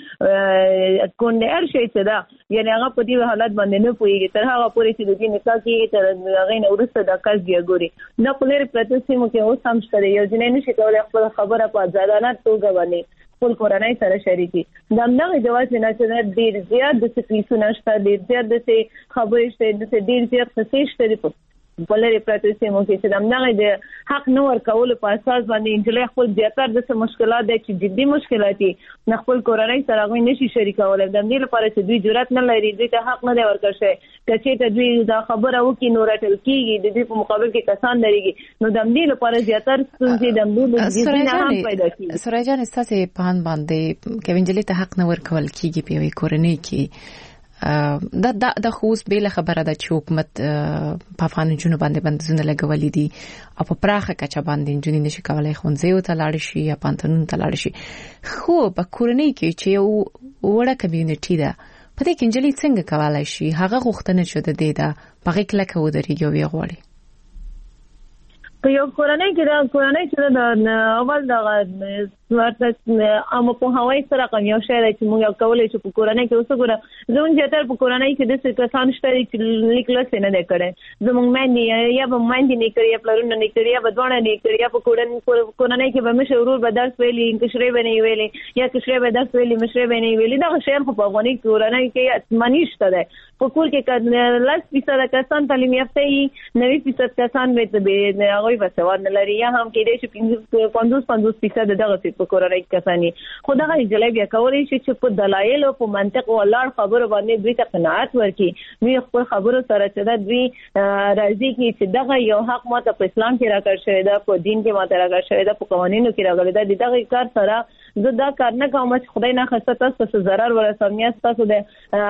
کون نه هر شي چې دا یعنی هغه په دې حالت باندې نه پويږي تر هغه پورې چې د دې نکاح کې تر هغه نه ورسته د کس دی ګوري نه پلیر پرتسیمو کې اوس هم شته یو جنۍ نشي کولای خپل خبره په ځانانه توګه باندې خپل کورنۍ سره شریکي دا موږ جواز نه چې ډیر زیات د سپیسونه شته ډیر زیات د خبرې شته د ډیر زیات څه شته بلری پراتسیمو کې چې دمنه د حق نور کول په اساس باندې انجلۍ خپل زیاتره د څه مشکلات دي چې جدي مشکلات دي نه خپل کورنۍ سره غوښنه نشي شریکول د دې لپاره چې دوی جرأت نه لري دوی ته حق نه دی ورکړ شي کچې ته دوی دا خبره وکي نو راټل کیږي د دې په مقابل کې کسان لريږي نو د دې لپاره زیاتره ستونزې د موږ د جدي نه هم پیدا کیږي سره جان استاسه پان باندې کې انجلۍ ته حق نه ورکول کیږي په یوې کورنۍ کې دا دا د خوس بیل خبره ده چې حکومت په افغان جنوب باندې بندیزونه لګولې دي او په پراخه کچه باندې جنې نشي کولای خونځي او تلاړ شي یا پانتونون تلاړ شي خو په کورنۍ کې چې یو وړه کمیونټي ده په دې کې انجلۍ څنګه کولای شي هغه غوښتنه شوه د دې ده په غیکله کې ودرېږي او یې غواړي په یو کورنۍ کې دا کورنۍ چې دا اول دا ورته امو په هواي سره کوم یو شی چې موږ کولای شو په کورنۍ کې اوسه ګوره زموږ زیاتره په کورنۍ کې د څه کسان شته چې لیکل څه نه کړي زموږ باندې یا به باندې نه کړی یا پلرونه نه کړی یا به ځوان نه کړی یا په کورنۍ کې به مشورور به درس ویلي کشري بنې ویلي یا کشري به درس ویلي مشري بنې ویلي دا شی خو په افغاني کورنۍ کې اتمنی شته ده په کور کې لس فیصد کسان تعلیم یافته وي نوي فیصد کسان به هغه بسواد نه لري یا هم کې دې پنځوس پنځوس فیصد دغه په کورنۍ کسانی خو دغه انجلۍ بیا کولای شي چې په دلایل او په منطق او لار خبرو باندې دوی ته قناعت ورکړي دوی خپل خبرو سره چې دوی راضي کی چې دغه یو حق ماته په اسلام کې راکړ شوی دا په دین کې ماته راکړ شوی دا په قوانینو کې راغلی دا دغه کار سره زه دا کار نه کوم چې خدای نه خسته تاسو څه zarar ورسوم یا تاسو د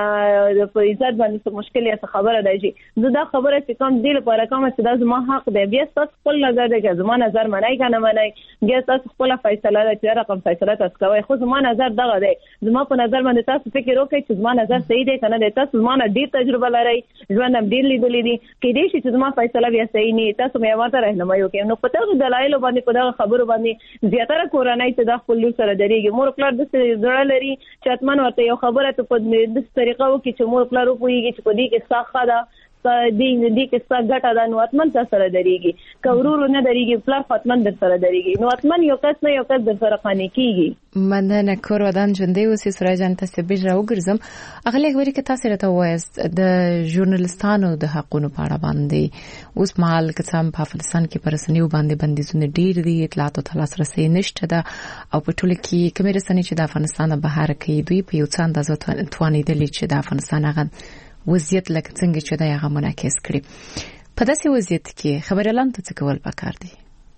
په عزت باندې څه مشکل یا خبره دی چې زه دا خبره چې کوم دی لپاره کوم چې دا زما حق دی بیا تاسو خپل نظر دی چې زما نظر منای کنه منای بیا تاسو خپل فیصله ده چې رقم فیصله تاسو کوي خو زما نظر دغه دی زما په نظر باندې تاسو فکر وکړئ چې زما نظر صحیح دی کنه دی تاسو زما نه ډیر تجربه لرئ ژوند هم ډیر لیدلې دي کې دې چې زما فیصله بیا صحیح نه تاسو مې ورته راهنمایي وکړئ نو په تاسو دلایل باندې په دغه خبرو باندې زیاتره کورنۍ ته د خپل لور سره درېږي مور پلار د زړه لري چې اتمن ورته یو خبره ته په دې طریقه وکړي چې مور پلار وپوهیږي چې په دې کې څه ده دین دې کې څه ګټه ده نو اتمن تاسو سره درېږي کورور نه درېږي پلار ختمن در سره درېږي نو اتمن یو کس نه یو کس در سره قانې کیږي مننه کور ودان ژوندې اوسې سورای جان تاسو به راوګرځم اغلی غوړي کې تاسو راته وایست د ژورنالستانو د حقونو په اړه باندې اوس مهال کڅم په افغانستان کې پرسنیو باندې بندیزونه ډیر دي اطلاعات او تلاسرسي نشته ده او په ټول کې کومې رسنۍ چې د افغانستان بهر کې دوی په یو څه اندازه توانیدل چې د افغانستان هغه وضعیت لکه څنګه چې دا هغه منعکس کړي په داسې وضعیت کې خبر اعلان ته څه کول پکار دي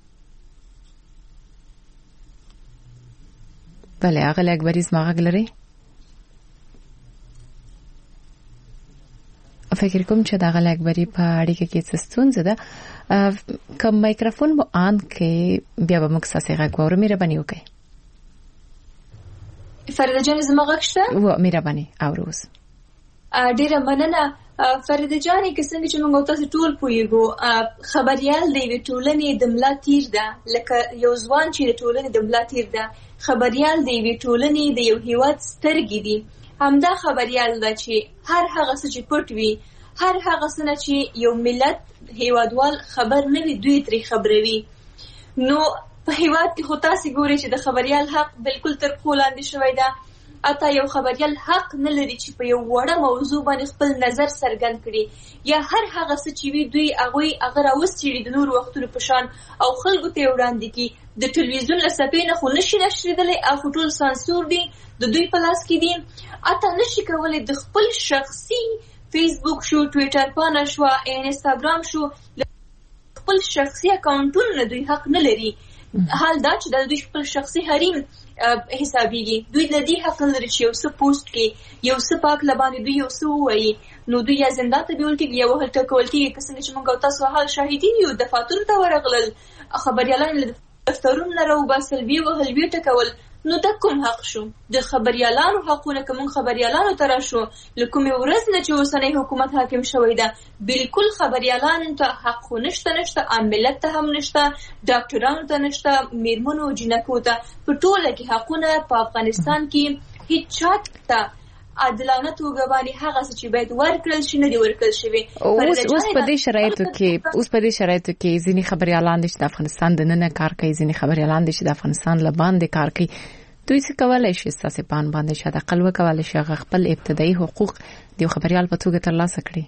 بله هغه اکبریز ما غږ لري فکر کوم چې دا غل اکبري په اړیکه کې څه ستونزه ده کوم مایکروفون مو آن کې بیا به موږ ساسه غږ وره مهرباني وکړئ فرید جان زما غږ شته و مهرباني اوروز ډیره مننه فرید جان که څنګه چې موږ تاسو ټول پوهیږو خبريال دی ټولنې د ملا تیر ده لکه یو ځوان چې د ټولنې د ملا تیر ده خبريال دی ټولنې د یو هیواد سترګې دي همدا خبريال ده چې هر هغه څه چې پټ وي هر هغه څه چې یو ملت هیوادوال خبر نه وي دوی ترې خبروي نو په هیواد کې خو تاسو ګورئ چې د خبريال حق بالکل تر پښو لاندې شوی ده اته یو خبريال حق نه لري چې په یو وړه موضوع باندې خپل نظر څرګند کړي یا هر هغه څه چې وی دوی هغه هغه راوستي د نور وختونو په شان او خلکو ته وړاندې کی د ټلویزیون لسپې نه خو نشي نشریدلې او ټول سانسور دي د دوی په لاس کې دي اته نشي کولای د خپل شخصي فیسبوک شو ټوئیټر پاڼه شو انستګرام شو خپل شخصي اکاونټونه دوی حق نه لري حال دا چې د دوی خپل شخصي حریم حسابيږي دوی د دې حق لري چې یو څه پوسټ کې یو څه پاک لبانې دوی یو څه وایي نو دوی یا زندان ته بیولتي یا وهل ټکولتي کسنګ چې موږ تاسو حال شاهدین یو دفاتر ته ورغلل خبريالان له دفترونو راو باسل وی وهل وی ټکول نو د کوم حق شو د خبريالانو حقونه کوم خبريالانو تر شو لکه ورځ نه چې وسنۍ حکومت حاکم شوی دا بالکل خبريالانو ته حق نشته نشته عاملت ته هم نشته ډاکټرانو ته نشته میرمنو جنکو ته په ټوله کې حقونه په افغانستان کې هیڅ چاته عادلانه توګه باندې هغه چې باید ورکړل شي نه دی ورکړل شوی اوس اوس په دې شرایطو کې اوس په دې شرایطو کې ځینې خبريالان د افغانستان د نن کار کوي ځینې خبريالان د افغانستان له باندې کار کوي دوی څه کولای شي تاسو پان باندې شاده قلوه کولای شي خپل ابتدایي حقوق د خبريال په توګه ترلاسه کړي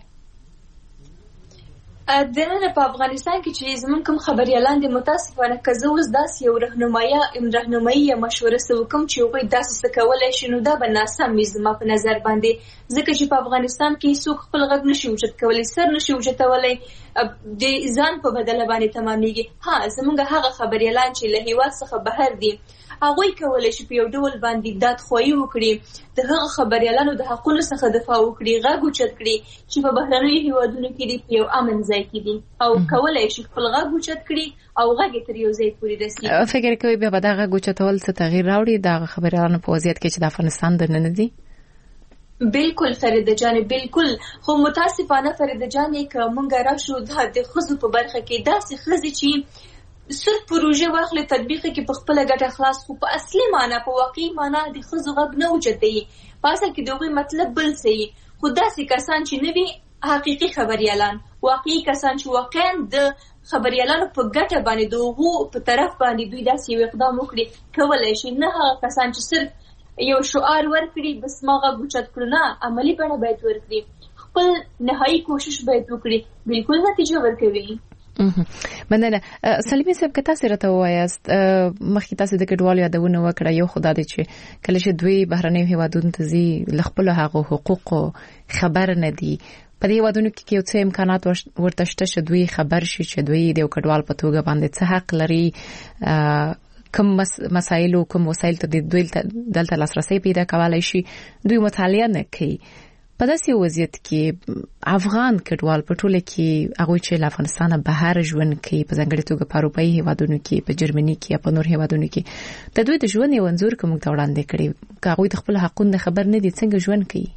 د نن په افغانستان کې چې زمون کوم خبريالان د متاسفانه کزه اوس داس یو رهنمایي ام رهنمایي مشوره سو کوم چې وي داس څه کولای شي نو دا به ناسم زما په نظر باندې ځکه چې په افغانستان کې څوک خپل غږ نشي وجود کولای سر نشي وجود کولای د ځان په بدله باندې تمامېږي ها زمونږ هغه خبريالان چې له هیواد څخه بهر دي هغه کولای شي په یو ډول باندې داد خوې وکړي د هغه خبريالانو د حقوقو څخه دفاع وکړي غږ اوچت کړي چې په بهرنیو هیوادونو کې دی په یو امن ځای کې دي او کولای شي خپل غږ اوچت کړي او غږ تر یو ځای پورې رسي فکر کوي به دا غږ اوچتول څه تغییر راوړي د خبريالانو په وضعیت کې چې د افغانستان د نن دي بالکل فرید جان بالکل خو متاسفانه فرید جان که مونږ راشو د خزو په برخه کې داسې خزي چې صرف پروژه واخلې تطبیق کې په خپل ګټه خلاص خو په اصلي معنی په واقعي معنی د خزو غږ نه اوچتي پاسه کې دوی مطلب بل سي خو داسې کسان چې نوي حقيقي خبريالان واقعي کسان چې واقعا د خبريالانو په ګټه باندې دوغو په طرف باندې دوی داسې یو اقدام وکړي کولای شي نه هغه کسان چې صرف یو شعار ورکړي بس ماغه بوچت کړنه عملی بڼه باید ورکړي خپل نهایی کوشش باید وکړي بالکل نتیجه ورکوي مننه سلیمه صاحب که تاسو راته وایاست مخکې تاسو د کډوالو یادونه وکړه یو خدای دې چې کله چې دوی بهرنیو هیوادونو ته ځي خپل هغه حقوق خبر نه دي په دې هیوادونو کې یو څه امکانات ورته شته چې دوی خبر شي چې دوی د کډوال په توګه باندې څه حق لري کوم مسایل او کوم وسایل ته دوی دلته لاسرسي پیدا کولای شي دوی مطالعه نه کوي په داسې وضعیت کې افغان کډوال په ټوله کې هغه چې له افغانستان بهر ژوند کوي په ځانګړي توګه په اروپایي هیوادونو کې په جرمني کې یا په نور هیوادونو کې د دوی د ژوند یو انځور کوم ته وړاندې کړي هغه د خپل حقوقو خبر نه دي څنګه ژوند کوي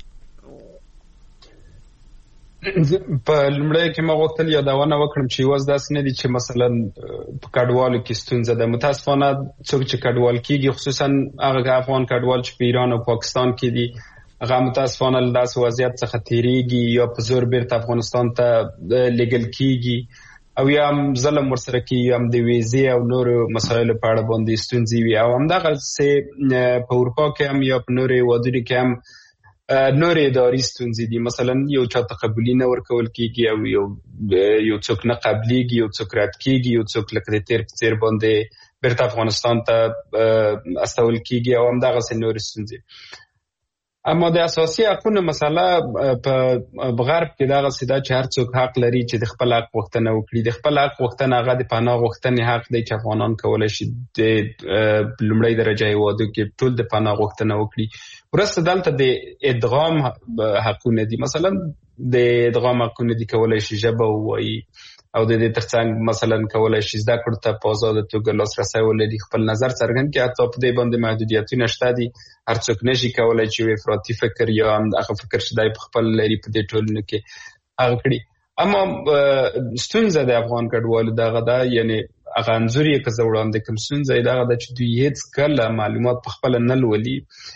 په لمړی کې ما غوښتل یادونه وکړم چې واز داس نه دي چې مثلا په کډوالو کې ستونزه ده متاسفانه څوک چې کډوال کیږي خصوصا هغه افغان کډوال چې په ایران او پاکستان کې دي هغه متاسفانه له داس وضعیت څخه تیریږي یا په زور بیرته افغانستان ته لګل کیږي او یا ظلم ورسره کیږي هم د ویزې او نور مسایلو په اړه باندې ستونزې وي او همدغه څه په اروپا کې هم یا په نور هیوادونو کې هم نور اداري ستونزې دي مثلا یو چاته قبولي نه ورکول کیږي او یو یو څوک نه قبليږي یو څوک رد کیږي یو څوک لکه د تیر په تیر باندې بیرته افغانستان ته استول کیږي او همدغه څه نور ستونزې اما د اساسي حقوقو مسله په غرب کې دغه سیده چې هر څوک حق لري چې د خپل حق غوښتنه وکړي د خپل حق غوښتنه هغه د پناه غوښتنې حق دی چې افغانان کولای شي د لومړی درجه هیوادو کې ټول د پناه غوښتنه وکړي ورسته دلته د ادغام حقونه دي مثلا د ادغام حقونه دي کولای شي ژبه ووایي او د دې ترڅنګ مثلا کولای شي زده کړو ته په آزاده توګه لاسرسی ولري، خپل نظر څرګند کړي. حتی په دې باندې محدودیتونه شته دي، هر څوک نشي کولای چې افراطي فکر یا هم هغه فکر چې دی په خپل لري په دې ټولنو کې هغه کړي. اما ستونزه د افغان کډوالو دغه ده، یعنی هغه انځور یې که زه وړاندې کوم ستونزه یې دغه ده چې دوی هېڅ کله معلومات په خپله نه لولي.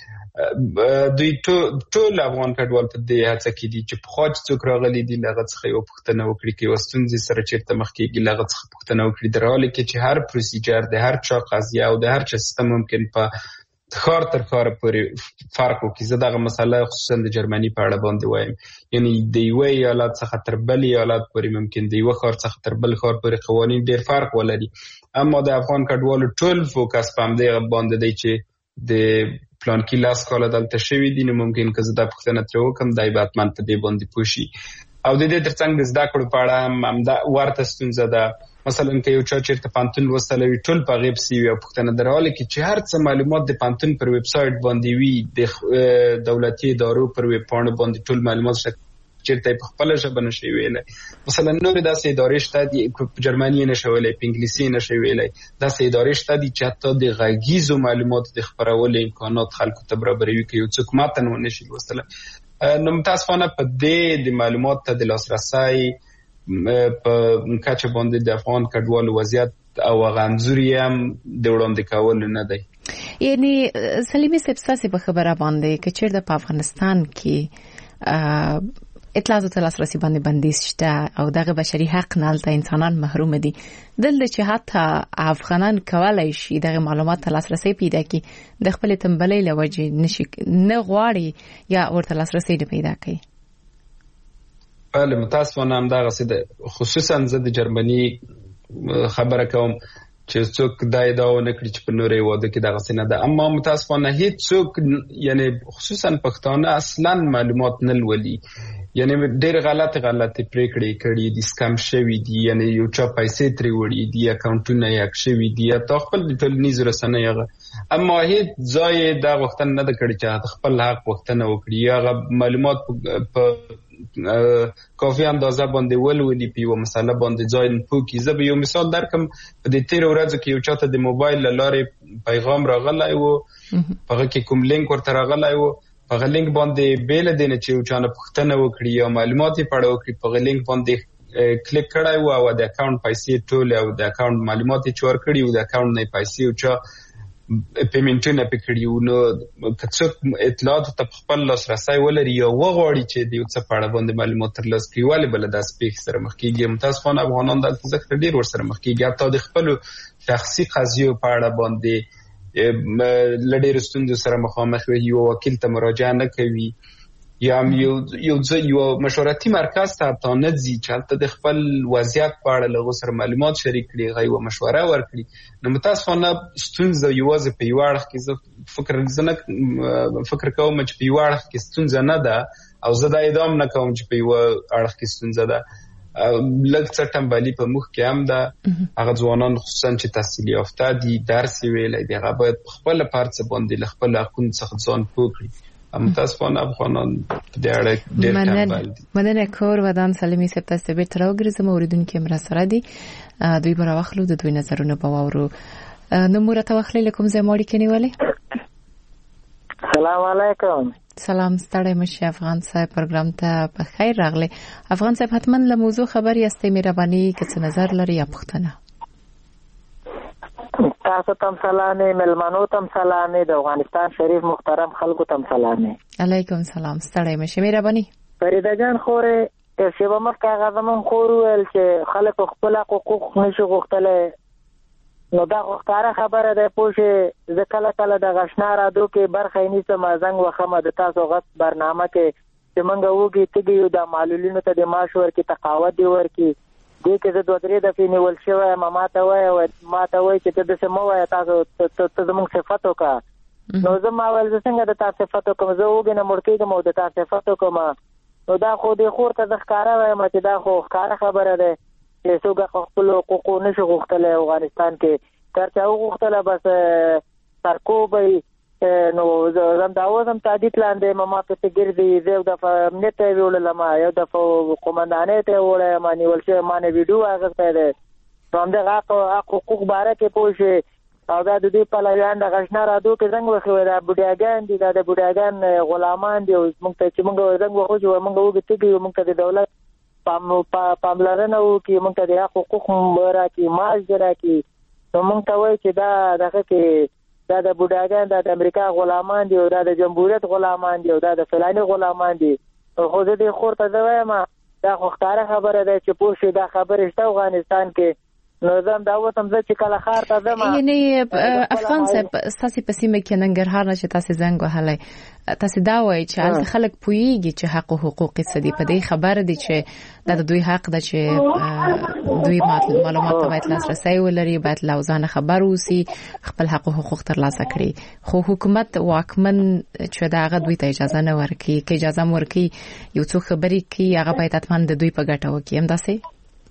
دوی ټول افغان کډوال په دې هڅه کې دي چې پخوا چې څوک راغلي دي له هغه څخه یوه پوښتنه وکړي، که یوه ستونزې سره چېرته مخ کېږي له هغه څخه پوښتنه وکړي، در حاله کې چې هر پروسیجر د هر چا قضیه او د هر چا سیستم ممکن په ښار تر ښاره پورې فرق وکړي. زه دغه مسله خصوصا د جرمني په اړه باندې وایم، یعنی د یوه ایالت څخه تر بل ایالت پورې ممکن د یوه ښار څخه تر بل ښار پورې قوانین ډېر فرق ولري. اما د افغان کډوالو ټول فوکس په همدې باندې دی چې د پلانکي لاس کاله دلته شوي دي، نو ممکن که زه دا پوښتنه ترې وکړم دی به حتما په دې باندې پوه شي. او د دې ترڅنګ د زده کړو په اړه هم همدا ورته ستونزه ده. مثلا که یو چا چېرته پوهنتون لوستلی وي ټول په هغې پسې وي او پوښتنه در حاله کې چې هر څه معلومات د پوهنتون پر ویب سایټ باندې وي، د دولتي ادارو پر ویب پاڼو باندې ټول معلومات شته، چېرته په خپله ژبه نشي ویلی. مثلا نورې داسې ادارې شته دي، په جرمني یې نشي ویلی، په انګلیسي یې نشي ویلی. داسې ادارې شته دي چې حتی د غږیزو معلوماتو د خپرولو امکانات خلکو ته برابروي که یو څوک متن ونشي لوستلی. نو متاسفانه په دې د معلوماتو ته د لاسرسی په کچه باندې د افغان کډوالو وضعیت او هغه انځور یې هم د وړاندې کولو نه دی. یعنی سلیمي صاحب ستاسې په خبره باندې که چېرته په افغانستان کې اطلاعاتو ته لاسرسی باندې بندیز شته او دغه بشري حق نه هلته انسانان محروم دي، دلته چې حتی افغانان کولای شي دغه معلومات ته لاسرسی پیدا کړي، د خپلې تنبلۍ له وجې نشي نه غواړي یا ورته لاسرسی نه پیدا کوي. بله متاسفانه همدغسې ده. خصوصا زه د جرمني خبره کوم چې څوک دا ادعا ونه کړي چې په نورو هېوادو کې دغسې نه ده. اما متاسفانه هېڅ څوک یعنی خصوصا پښتانه اصلا معلومات نه لولي، یعنی ډېر غلط غلطې پرېکړې کړي دي، سکم شوي دي، یعنی یو چا پیسې ترې وړي دي، اکاونټونه یې هک شوي دي، حتی خپل د ټولنیزو رسنیو هغه. اما هېڅ ځای یې دا غوښتنه نه ده کړې چې خپل حق غوښتنه وکړي یا هغه معلومات په کافي اندازه باندې ولولي، په یوه مسله باندې ځای نه پوه کړي. زه به یو مثال درکړم. په دې تېرو ورځو کې یو چاته د موبایل له لارې پیغام راغلی و، په هغه کې کوم لینک ورته راغلی و، په هغه لینک باندې بې له دې نه چې یو چا نه پوښتنه وکړي یا معلومات یې په اړه وکړي، په هغه لینک باندې کلیک کړی و او د اکاونټ پیسې ټولې او د اکاونټ معلومات یې چور کړي و، د اکاونټ نه یې پیسې یو چا پیمنټونه پې کړي وو. نو که څوک اطلاعاتو ته په خپل لاسرسی ولري یا وغواړي چې د یو څه په اړه باندې معلومات ترلاسه کړي، ولې به له داسې پېښې سره مخ کېږي؟ متاسفانه افغانان دلته ځکه ډېر ورسره مخ کېږي، حتی د خپلو شخصي قضیو په اړه باندې له ډېرو ستونزو سره مخامخ وي، یو وکیل ته مراجعه نه کوي یا هم یو یو مشورتي مرکز ته حتی نه ځي چې هلته د خپل وضعیت په اړه له هغو سره معلومات شریک کړي، هغه یوه مشوره ورکړي. نو متاسفانه ستونزه یوازې په یوه اړخ کې زه فکر زه نه فکر کوم چې په یوه اړخ کې ستونزه نه ده، او زه دا ادعا نه کوم چې په یوه اړخ کې ستونزه ده. لږ څه ټنبلي په موږ کې هم ده. هغه ځوانان خصوصا چې تحصیل یافته دي، درس یې ویلی دی، هغه باید په خپله په هر څه باندې له خپلو حقونو څخه ځان پوه کړي. متاسفانه افغانان په دې اړه ډېر ټنبل دي. مننه کور ودان سلیمي صاحب، تاسو ته بیرته راوګرځم. اوریدونکي هم راسره دي، دوی به راواخلو، د دوی نظرونه به واورو. نوم راته واخلئ، له کوم ځای مو اړیکې نیولې؟ سلام علیکم. سلام، ستړی مشي افغان صاحب، پروګرام ته په خیر راغلی. افغان صاحب حتما له موضوع خبر یاستئ، مهرباني که څه نظر لري یا پوښتنه. تاسو تم سلامې، ملمنو تم سلامې، د افغانستان شریف محترم خلکو تم سلامې. علیکم سلام، ستړی مشي، مهرباني. فریده جان خورې تر شیبه مخکې هغه زموږ خور وویل چې خلک خپل حقوق نشي غوښتلی، نو دا ښکاره خبره ده. پوه شې زه کله کله د اشنا رادیو کې برخه یې نیسم، زنګ وښم د تاسو غږ برنامه کې چې موږ وږي تږي یو، د معلولینو ته د معاش ورکړي، تقاعد دې ورکړي. دې کې زه دوه درې دفعې نیول شوی یم، ما ته وایه ما ته وایي چې ته داسې مه وایه، تاسو ته زموږ صفت وکړه. نو زه ما ویل زه څنګه د تا صفت وکړم، زه وږې نه مړ کېږم او د تا صفت وکړم. نو دا خو دې خور ته زه ښکاره وایم چې دا خو ښکاره خبره ده چې څوک خپلو حقوقو نشي غوښتلی افغانستان کې. که چا وغوښتله بس سرکوب وي، نو زم دا وزم تعدیت لاندې ما په ګرځي زه د امنیت ویول لما یو د قومندانې ته وړه مانی ولشه مانه ویډیو هغه ته نو هم د حقوق باره کې پوښي او دا د دې په لایان د غشنا رادو کې څنګه وخوي دا بډاګان دي دا د بډاګان غلامان دي موږ ته چې موږ څنګه وخو موږ وګتګي موږ ته د دولت پام پاملرنه وکي موږ ته د حقوق راکي ماج راکي نو موږ ته وایي چې دا دغه کې دا د بډاګان د امریکا غلامان دي او دا د جمهوریت غلامان دي او دا د فلاني غلامان دي خو دې خور ته وایم دا خو ښکاره خبره ده چې پوه شي دا خبره شته افغانستان کې نو زم دا وتم چې کله خار ته زما یعنی افغان صاحب تاسو په سیمه کې ننګرهار نشه تاسو زنګ وهلای تاسو دا وایي چې هغه خلک پويږي چې حق او حقوق سدي په دې خبره دي چې د دوی حق ده چې دوی معلومات ته باید لاسرسي ولري باید لوزانه خبر اوسي خپل حق او حقوق ترلاسه کړي خو حکومت واکمن چې دا هغه دوی ته اجازه نه ورکړي کې اجازه ورکړي یو څو خبري کې هغه باید اتمن د دوی په ګټه وکړي هم داسې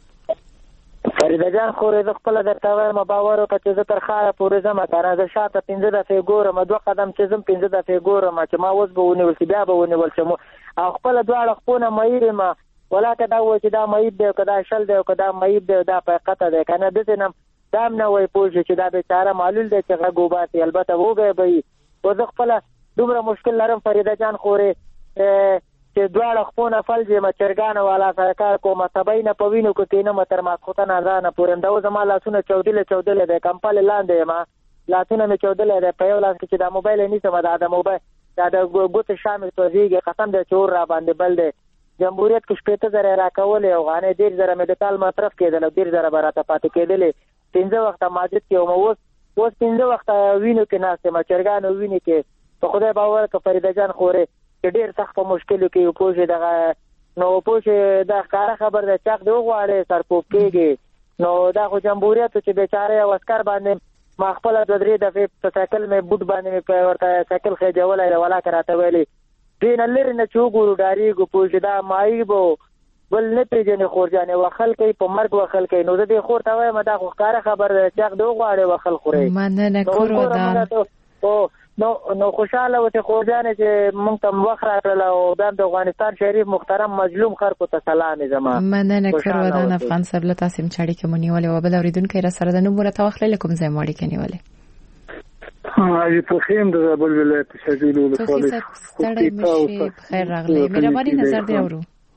فریده جان خورې د خپل درته وایم باور وکړه چې زه تر خاره پورې ځم کنه زه شاته پنځه دفعې ګورم دوه قدم چې زم پنځه دفعې ګورم چې ما اوس به ونیول شي بیا به ونیول شم او خپل دواړه خپونه مېری ما ولاکه دا و چې دا مېب دی کدا شل دی کدا مېب دی دا په قطه دی کنه د دې نم دام نه وای پوه چې دا بیچاره معلول دی چې غوباتي البته وګي به و زه خپل دومره مشکل لرم فریده جان خورې چې دواړه خپونه فلجه مچرګان والا سرکار کومه تبینه پوینو کو کینه متر ما خطه نه ځانه پورم دا زما لاسونه چودل چودل د کمپل لاندې ما لاسونه می چودل د په یو لاس کې دا موبایل نیسم دا د موبایل دا د ګوت شامل توزیږي قسم د چور را باندې بل دی جمهوریت کې شپته زره راکول او غانې ډیر زره مدکال مصرف کېدل ډیر زره براته پاتې کېدل پنځه وخت ماجد کې او اوس اوس پنځه وخت وینو کې ناشته مچرګان ویني کې په خدای باور ک فریده جان خورې ډیر سخت په مشکل کې پوجي دغه نو پوجي دا ښکارا خبر ده چې دغه غواړي سرپوب کېږي نو دا خو جمهوریت چې بیچاره او اسکر باندې ما خپل د درې دفعې په سایکل مې بوت باندې په ورته سایکل خېجولای ولا کراته ویلي دین لری نه چوغورو ډاریګو پوجي دا مایبو بل نه پیژنې خورجانې وخل کوي په مرګ وخل کوي نو د دې خور ته وایم دا خو ښکارا خبر ده چې دغه غواړي وخل خوري مننه کورو دا او نو نو خوشاله وته خوځانه چې مونږ ته وخت راکړل او د افغانستان شریف محترم مظلوم خلکو ته سلام زما مننه کړو د افغان سره له تاسو مچړی کې مونیول او بل اوریدونکو را سره د نومره توخل لیکم زې ماړي کې نیولې ها ای په خیم د بل ولایت شګیلو له خالص خو خیر راغلی مهرباني نظر دی اورو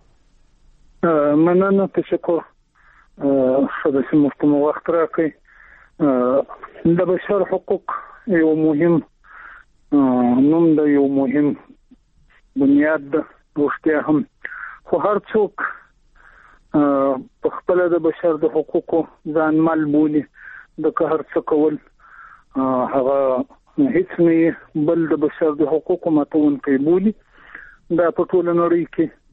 مننه تشکر خدای سم مفتم وخت راکړي د بشر حقوق یو مهم نوم د یو مهم بنیاد د وختیا هم خو هر څوک په خپل د بشر د حقوقو ځان مال بولي د هر څه کول هغه هیڅ نه بل د بشر د حقوقو ماتون کوي بولي دا په ټول نړۍ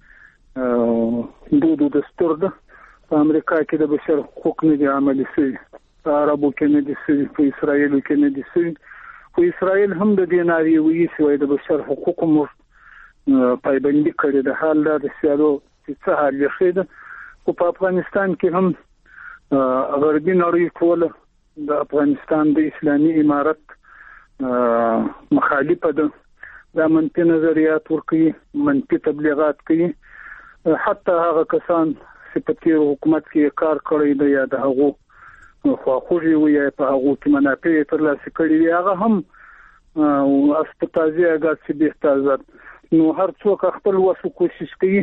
کې دودو دستور ده په امریکا کې د بشر حقوق نه دي عملي شوي په عربو کې نه دي شوي په اسرائیل کې نه دي شوي خو اسرائیل هم د دې ناري وی سوی د بشر حقوقو مو پایبندي کړې ده حال دا د سیالو چې څه حال یې ده خو په افغانستان کې هم غربي نړۍ ټول د افغانستان د اسلامي امارت مخالفه ده دا منفي نظریات ورکوي منفي تبلیغات کوي حتی هغه کسان چې په تیر حکومت کې کار کړی دی یا د هغو خو خوږي وي په هغه کې منافع ترلاسه کړي هغه هم او اسپتازي هغه چې به تازه نو هر څوک خپل وسو کوشش کوي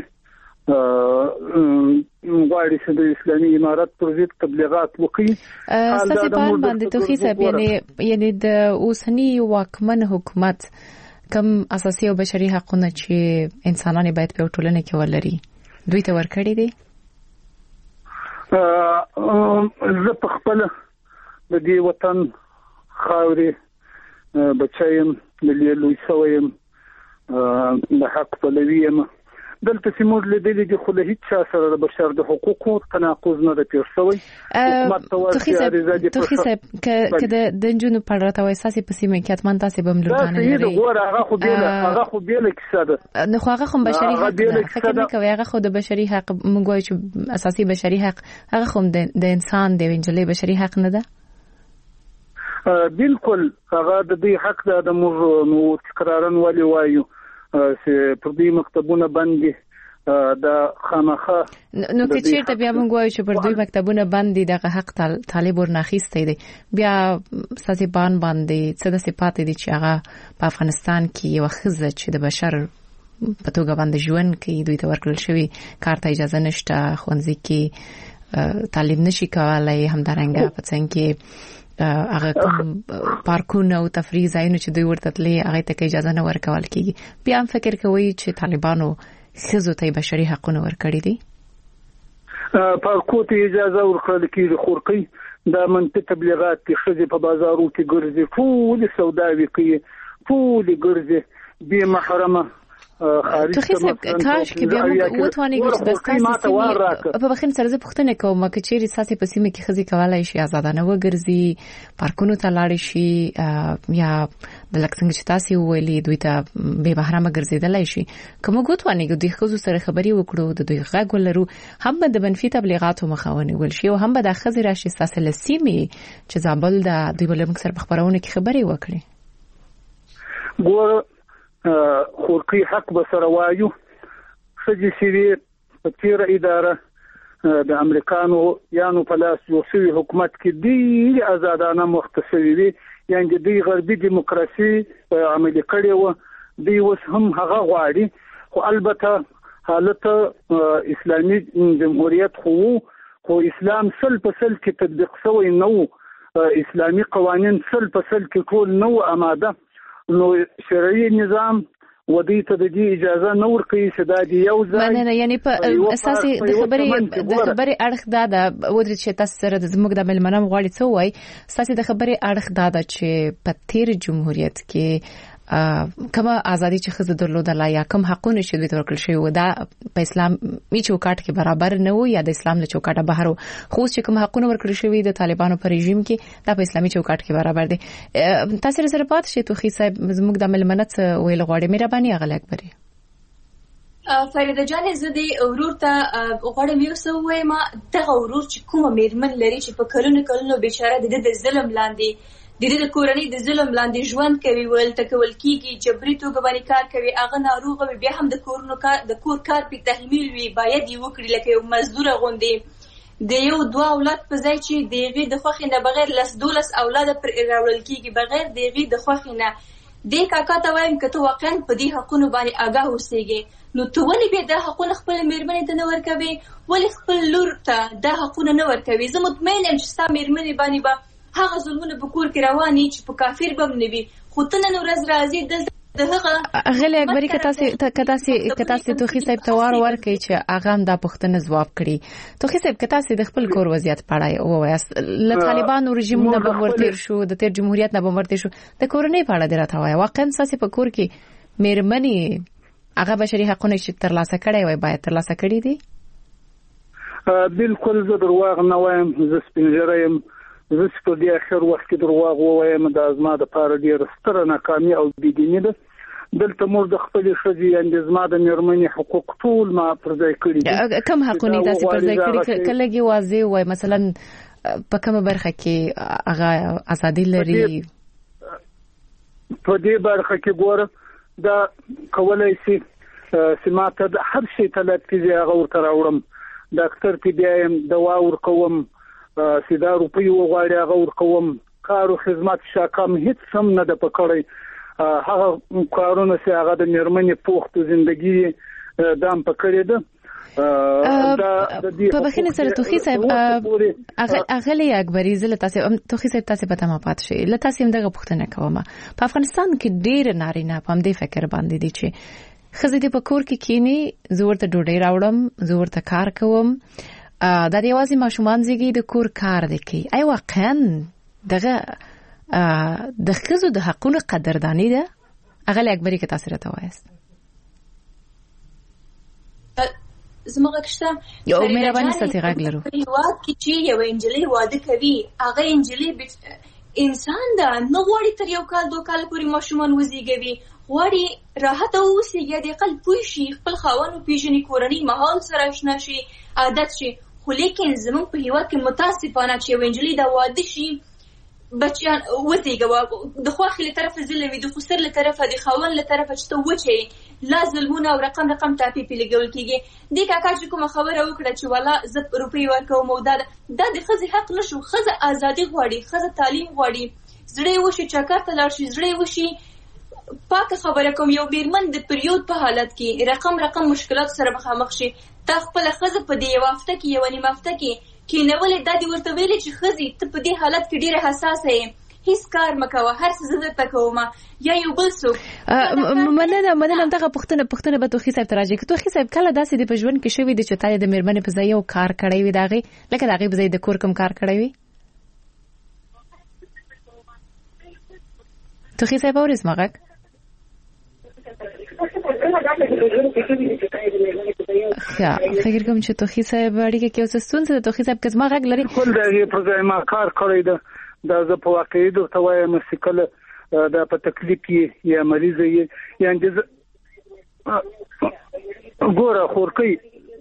غواړي چې د اسلامي امارت پر ضد تبلیغات وکړي اساسي پان باندې توخي صاحب یعنی یعنی د اوسنی واکمن حکومت کم اساسي او بشري حقوقونه چې انسانانو باید په ټولنه کې ولري دوی ته ورکړي دي زه په خپل د دې وطن خاورې بچایم د لوی سویم د حق پلویم دلته چې موږ لیدلې دي خو له هیڅ چا سره د بشر د حقوقو تناقض نه دی پیښ شوی حکومت ته ورته توخي صاحب کله د جنونو په اړه تاسو اساسي په سیمه کې اتمن تاسو به ملګران لري دا ګور هغه خو بیل هغه خو بیل کیسه ده نو خو هغه خو بشري حق ده فکر نه کوي هغه خو د بشري حق موږ وایو چې اساسي بشري حق هغه خو د انسان د وینجلې بشري حق نه ده بالکل هغه د دې حق ده د موږ نو تکرارن ولي وایو چې پر دې مکتبونه باندې د خامخه نو که چیرته بیا موږ وایو چې پر دوی مکتبونه باندې دغه حق طالب ورناخیسته دي بیا ساسي بان باندې څه د صفات دي چې هغه په افغانستان کې یو خزه چې د بشر په توګه باندې ژوند کوي دوی ته ورکړل شوی کار ته اجازه نشته خوندزي کې تعلیم نشي کولای همدارنګه په څنګه کې هغه کوم پارکونه او تفریح ځایونه چې دوی ورته تللی هغه ته اجازه نه ورکول کیږي بیا هم فکر کوي چې طالبانو خزو ته بشري حقوق ورکړي دي پارکو ته اجازه ورکړل کیږي خورقي د منطقه تبلیغات کې خزي په بازارو کې ګرځي ټول سوداوي کوي ټول ګرځي به محرمه تو خیسه کاش که بیا موږ وتوانیږو چې د تاسو په بخین سره زه پوښتنه کوم چې چیرې ساسي په سیمه کې خزي کولای شي آزادانه وګرځي پارکونو ته لاړ شي یا د لکڅنګ چې تاسو ویلي دوی ته به محرمه ګرځیدلای شي کوم وتوانیږو د خزو سره خبري وکړو د دوی غږ ولرو هم د منفي تبلیغاتو مخاوني ول شي او هم به د خزي راشي ساسي لسیمه چې زابل د دوی بل موږ سره خبرونه کې خبري وکړي ګور خورقي حق بسره وایو خځې چې په تیره اداره د امریکانو یانو په لاس یو سوي حکومت کې دی آزادانه مختصوي وي یعنی دی غربي دیموکراسي عملي کړي و دی اوس هم هغه غواړي خو البته حالت اسلامي جمهوریت خو خو اسلام سل په سل کې تطبیق شوی نو اسلامي قوانين سل په سل کې ټول نو آماده نو شرعي نظام ودی ته د دې اجازه نه ورکوي چې دا دی یو ځای نه نه یعنی په اساسي د خبرې د خبرې اړخ دا د ودرې چې تاسو سره د زموږ د ملمنه غواړي څه وای اساسي د خبرې اړخ دا د چې په تیر جمهوریت کې کومه ازادي چې خزه درلودله یا کوم حقونه چې دوی ورکړل شوی و دا په اسلام می چوکاټ کې برابر نه و یا د اسلام له چوکاټه بهر و خو چې کوم حقونه ورکړل شوی د طالبانو په رژیم کې دا په اسلامي چوکاټ کې برابر دي تاسو سره پات شي توخي صاحب زموږ د ملمنت ویل غواړي مهرباني اغل اکبري فریده جان زدي ورور ته غواړم یو څه وایم دغه ورور چې کومه میرمن لري چې په کلونو کلونو بیچاره د ظلم لاندې د دې د کورنۍ د ظلم لاندې ژوند کوي ول تکول کیږي جبري توګه باندې کار کوي هغه ناروغه بیا هم د کورونو کار د کور کار په تحمیل وی باید یو کړی لکه یو مزدور غوندي د یو دوه اولاد په ځای چې دغه د خوخي نه بغیر لس دولس اولاد پر راوړل کیږي بغیر دغه د خوخي نه د کاکا ته وایم کته واقعا په دې حقونو باندې آگاه اوسېږي نو ته ولې به د حقونو خپل میرمنې ته نه ورکوي ولې خپل لور ته د حقونو نه ورکوي زه مطمئن یم چې ستا میرمنې باندې به هغه ظلمونه په کور کې رواني چې په کافر بم نوي خو ته نن ورځ راځي د هغه غلې اکبري کتاسي کتاسي کتاسي توخي صاحب توار ورکي چې هغه هم د پښتنه جواب کړي توخي صاحب کتاسي د خپل کور وضعیت پړای او وایست ل طالبانو رژیم نه به ورتیر شو د تیر جمهوریت نه به ورتیر شو د کورنۍ په اړه درته وای واقعا ساسي په کور کې میرمنې هغه بشري حقوقونه چې تر لاسه کړي وای باید تر لاسه کړي دي بالکل زه درواغ نه وایم زه سپینجرم زه په دې اخر وخت کې درواغ وایم د ازما د پاره ډیر ستره ناکامي او بيدینی ده دلته موږ د خپل شذي اند ازما د میرمنې حقوق ټول ما پرځای کړی کوم حقونه تاسو پرځای کړی کلهږي واضح وای مثلا په کومه برخه کې هغه ازادي لري په دې برخه کې ګوره دا کولای شي سماته د هر شي طلب کیږي هغه ورته راوړم ډاکټر ته بیایم دوا ورکوم سیدا روپی وغواړي هغه ورکوم کار او خدمات شاکم هیڅ سم نه د پکړی هغه کارونه چې هغه د میرمنې پوښتنه ژوندۍ دام پکړی ده په بخینه سره توخي صاحب اغلی اکبري زله تاسو توخي صاحب تاسو په تمه پات شي لته تاسو دغه پوښتنه کوم په افغانستان کې ډیر نارینه په دې فکر باندې دي چې خزې د پکور کې کینی زور ته ډوډۍ راوړم زور ته کار کوم دا د یوازې ماشومان زیږي د کور کار دی کوي ای واقعا دغه د خزو د حقونو قدردانی ده اغلی اکبري که تاسو راته وایست زموږ کښته یو مهرباني ستې غږ لرو یو کی چې یو انجلۍ واده کوي هغه انجلۍ انسان ده نو غواړي تر یو کال دوه کال پورې ماشومان وزیږوي غواړي راحت اوسي یا د خپل پوي شي خپل خاوند پیژني کورنۍ ماحول سره آشنا شي عادت شي خو لیکن زمون په هیواد کې متاسفانه چې وینجلی دا واده شي بچیان وزیږه د خواخې له طرفه ظلم وي، د خسر له طرفه، د خاوند له طرفه چې ته وچې لا ظلمونه او رقم رقم ټاپې پې لګول کېږي. دې کاکا چې کومه خبره وکړه چې والا زه روپۍ ورکوم او دا دا د ښځې حق نه شو. ښځه ازادي غواړي، ښځه تعلیم غواړي، زړه یې وشي چکر ته لاړ شي، زړه یې وشي پاکه خبره کوم. یو میرمن د پریود په حالت کې رقم رقم مشکلات سره مخامخ شي، تا خپله ښځه په دې یوه هفته کې یوه نیمه هفته کې کېنولې، دا دې ورته ویلې چې ښځې ته په دې حالت کې ډېره حساسه یې، هیڅ کار مه کوه، هر څه زه درته کوم. یا یو بل څوک مننه مننه دغه پوښتنه پوښتنه به توخي صاحب ته راځي. که توخي صاحب کله داسې د په ژوند کې شوي دي چې تا د مېرمنې په ځای یو کار کړی وي، د هغې لکه د هغې په ځای د کور کوم کار کړی وي؟ توخي صاحب اورې زما غږ؟ ښه فکر کوم چې توخي صاحب اړیکه کې اوس ستونزه ده. توخي صاحب که زما غږ لري خپل د هغې پر ځای ما کار کړی ده، دا زه په واقعي درته وایم چې کله دا په تکلیف یې یا مریضه یې یا اندازه ګوره خورکۍ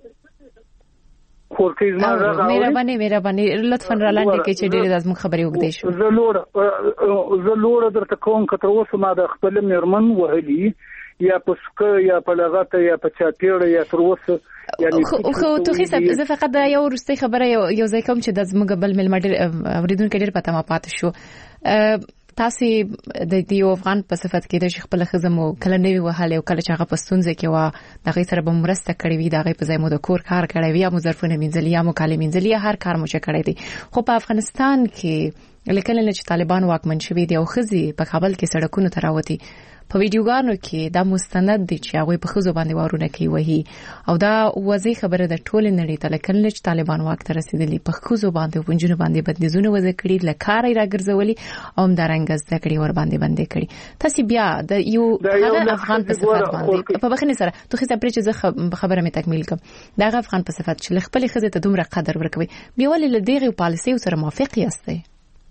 خورکۍ زما غږ اوري؟ مهرباني مهرباني لطفا را لاندې کړئ چې ډېرې زموږ خبرې اوږدې شو. زه لوړه زه لوړه درته کوم که تر اوسه ما د خپل مېرمن وهلي یا په سکه یا په لغته یا په چاپېړه یا تر اوسه یعنی خو توخي صاحب زه فقط دا یو وروستۍ خبره یو ځای کوم چې د زموږ بل مېلمه ډېر اورېدونکي ډېر په تمه پاتې شو. تاسې د یو افغان په صفت کې د خپله ښځه مو کله نه وي وهلې او کله چې هغه په ستونزه کې وه د هغې سره به مرسته کړې وي، د هغې په ځای مو د کور کار کړی وي، یا مو ظرفونه مینځلي یا مو کالي مینځلي یا هر کار مو چې کړی دی. خو په افغانستان کې له کله نه چې طالبان واکمن شوي دي او ښځې په کابل کې سړکونو ته راوتي، په ویډیوګانو کې دا مستند دي چې هغوی په ښځو باندې وارونه کوي وهي، او دا واضح خبره ده ټولې نړۍ ته. له کله نه چې طالبان واک ته رسېدلي په ښځو باندې او نجونو باندې بندیزونه وضع کړي، له کاره یې راګرځولي او همدارنګه زده کړې ورباندې بندې کړي. تاسې بیا د یو هغه افغان په صفت باندې په بخښنې سره توخي صاحب پرې چې زه خبره مې تکمیل کړم، د هغه افغان په صفت چې له خپلې ښځې ته دومره قدر ورکوي، بیا ولې له دغې پالیسیو سره موافق یاستئ؟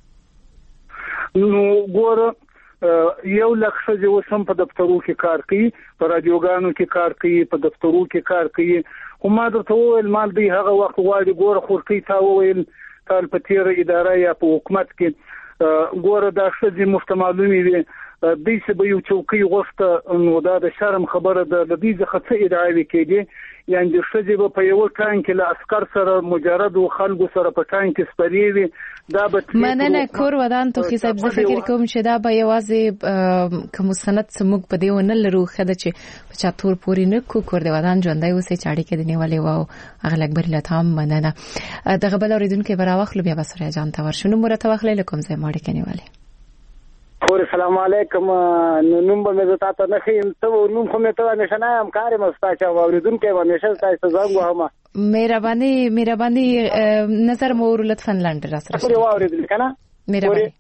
نو ګوره یو لک ښځې اوس هم په دفترو کې کار کوي، په رادیوګانو کې کار کوي، په دفترو کې کار کوي. خو ما درته وویل مال دوی هغه وخت غواړي ګوره خورکۍ تا وویل تا په تېره اداره یا په حکومت کې ګوره دا ښځې مفته معلومې وي، دوی چې به یو چوکۍ غوښته نو دا د شرم خبره ده. د دوی څخه څه ادعاوې کېدې، یعنې د ښځې به په یوه ټانک کې له عسکر سره مجردو خلکو سره په ټانک کې سپرې وي. دا به مننه کور ودان توخي صاحب، زه فکر کوم چې دا به یوازې که مستند څه موږ په دې ونه لرو، ښه ده چې په چا تور پورې نه کړو، کور د ودان ژوندی اوسئ چې اړیکې دې نیولې وه. او هغه لکبرې له تا هم مننه. دغه بل اورېدونکی به راواخلو، بیا به سریا جان ته ورشو. نوم راته واخلئ له کوم ځای مو اړیکې نیولې؟ خور السلام علیکم. نوم به مې تا ته نه ښیم، ته نوم خو مې ته همیشه نه یم کار یم ستا چې اورېدونکی یم همیشه ستاسو زنګ وهم. مهرباني مهرباني نظر مو ورو لطفا لنډ را سره خبرې واورېدلې که نه؟ مهرباني.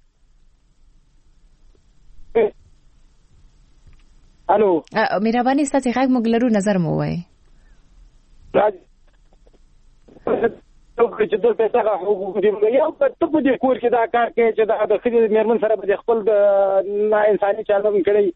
الو مهرباني ستاسې غږ موږ لرو، نظر مو ووایئ. چې دلته څنګه حقوق دي یو ته په دې کور کې دا کار کوي چې دا د ښځې مېرمن سره به خپل د ناانساني چلند کړی.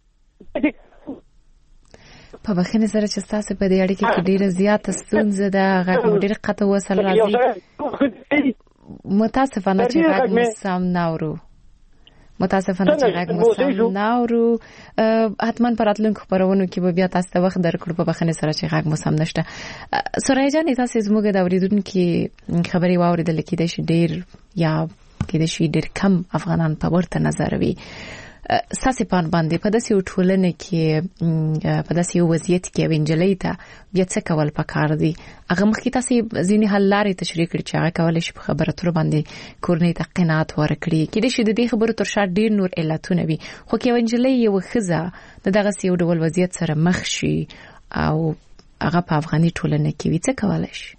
په بخښنې سره چې ستاسې په دې اړیکې کې ډېره زیاته ستونزه ده، غږ مو ډېر قطع وصل راځي. متاسفانه چې غږ مو سم نه اورو، متاسفانه چې غږ مو سم نه اورو. حتما په راتلونکو خپرونو کې به بیا تاسو ته وخت درکړو. په بخښنې سره چې غږ مو سم نشته. سوریا جانې تاسې زموږ د اورېدونکي خبرې واورېدلې، کېدای شي ډېر یا کېدای شي ډېر کم افغانان په ورته نظر وي. ستاسې په باندې په داسې یو ټولنه کې په داسې یو وضعیت کې یوې نجلۍ ته بیا څه کول پکار دي؟ هغه مخکې تاسې ځینې حل لارې تشریح کړي چې هغه کولی شي په خبرو اترو باندې کورنۍ ته قناعت ورکړي. کېدای شي د دې خبرو تر شا ډېر نور علتونه وي، خو که یوه نجلۍ یوه ښځه د دغسې یو ډول وضعیت سره مخ شي او هغه په افغاني ټولنه کې وي، څه کولی شي؟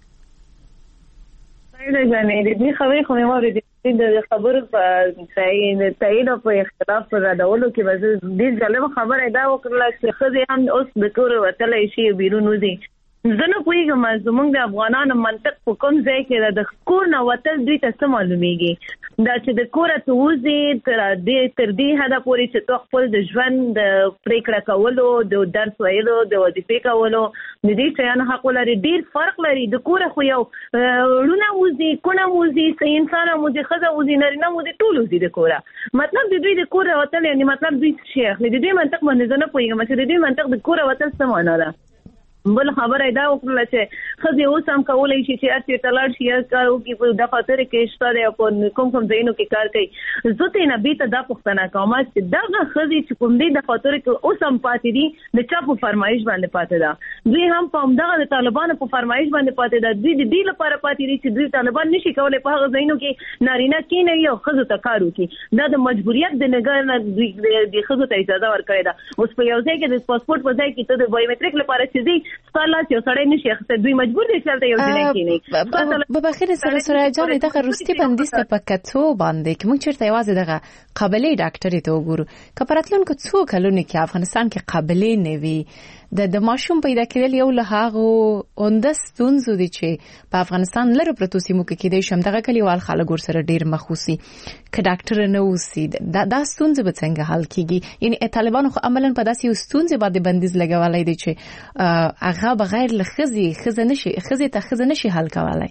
د دې خبرې خو مې واورېدې د خبرو په تایید او په اختلاف پر راډولو کې به ډېر جالبه خبره دا وکړله چې ښځې هم اوس د کوره وتلی شي بیرون وځي. زه نه پوهیږم زموږ د افغانانو منطق په کوم ځای کې د کور نه وتل دوی ته څه معلومیږي دا چې د کوره ته وځي تر دې تر دې حده پورې چې تو خپل د ژوند د پریکړه کولو د درس ویلو د وظیفې کولو د دې شیانو حق لري ډیر فرق لري د کوره خو یو ړونه وځي کونه وځي انسان وځي ښځه وځي نارینه وځي ټول وځي د کوره مطلب د دوی د کوره وتل یعنی مطلب دوی څه اخلي د دې منطق باندې زه نه پوهیږم چې د دې منطق د کوره وتل څه معنا ده بل خبره دا وکړه چې خزي اوس هم کولای شي چې ارتي تلل شي کارو کې په دفتر کې شته او کوم کوم ځایونو کې کار کوي زه ته نه بیت دا پښتنه کوم چې دا خزي چې کوم دی د دفتر کې اوس هم پاتې دي د چا په فرمایش باندې پاتې ده دوی هم په همدغه د طالبانو په فرمایش باندې پاتې ده دوی د دې لپاره پاتې دي چې دوی طالبان نشي کولای په هغه ځایونو کې نارینه کې نه یو خزو ته کار وکړي دا د مجبوریت د نګر د خزو ته اجازه ورکړي ده اوس په یو ځای کې د پاسپورت په ځای کې ته د بایومټریک لپاره چې سپاله چې سړی نشي اخته دوی مجبور دي چې یو ځای کې نه په بخیر سره سره جان دغه روستي بندیسته پکاتو باندې کې موږ چیرته یوازې دغه قابلیت ډاکټري ته وګورو کپراتلون کو څو کلونه کې افغانستان کې قابلیت نوي د د ماشوم پیدا کېدل یو له هغه اوندستونزو دي چې په افغانستان لره پروتو سیمو کې کېدای شم دغه کلیوال خلک ور سره ډیر مخوسي ک ډاکټر نه وسی دا د ستونزې به څنګه حل کیږي یعنی طالبانو خو عملاً په داسې ستونزې باندې بندیز لګولای دي چې هغه بغیر لخزي خزه نشي خزه ته خزه نشي حل کولای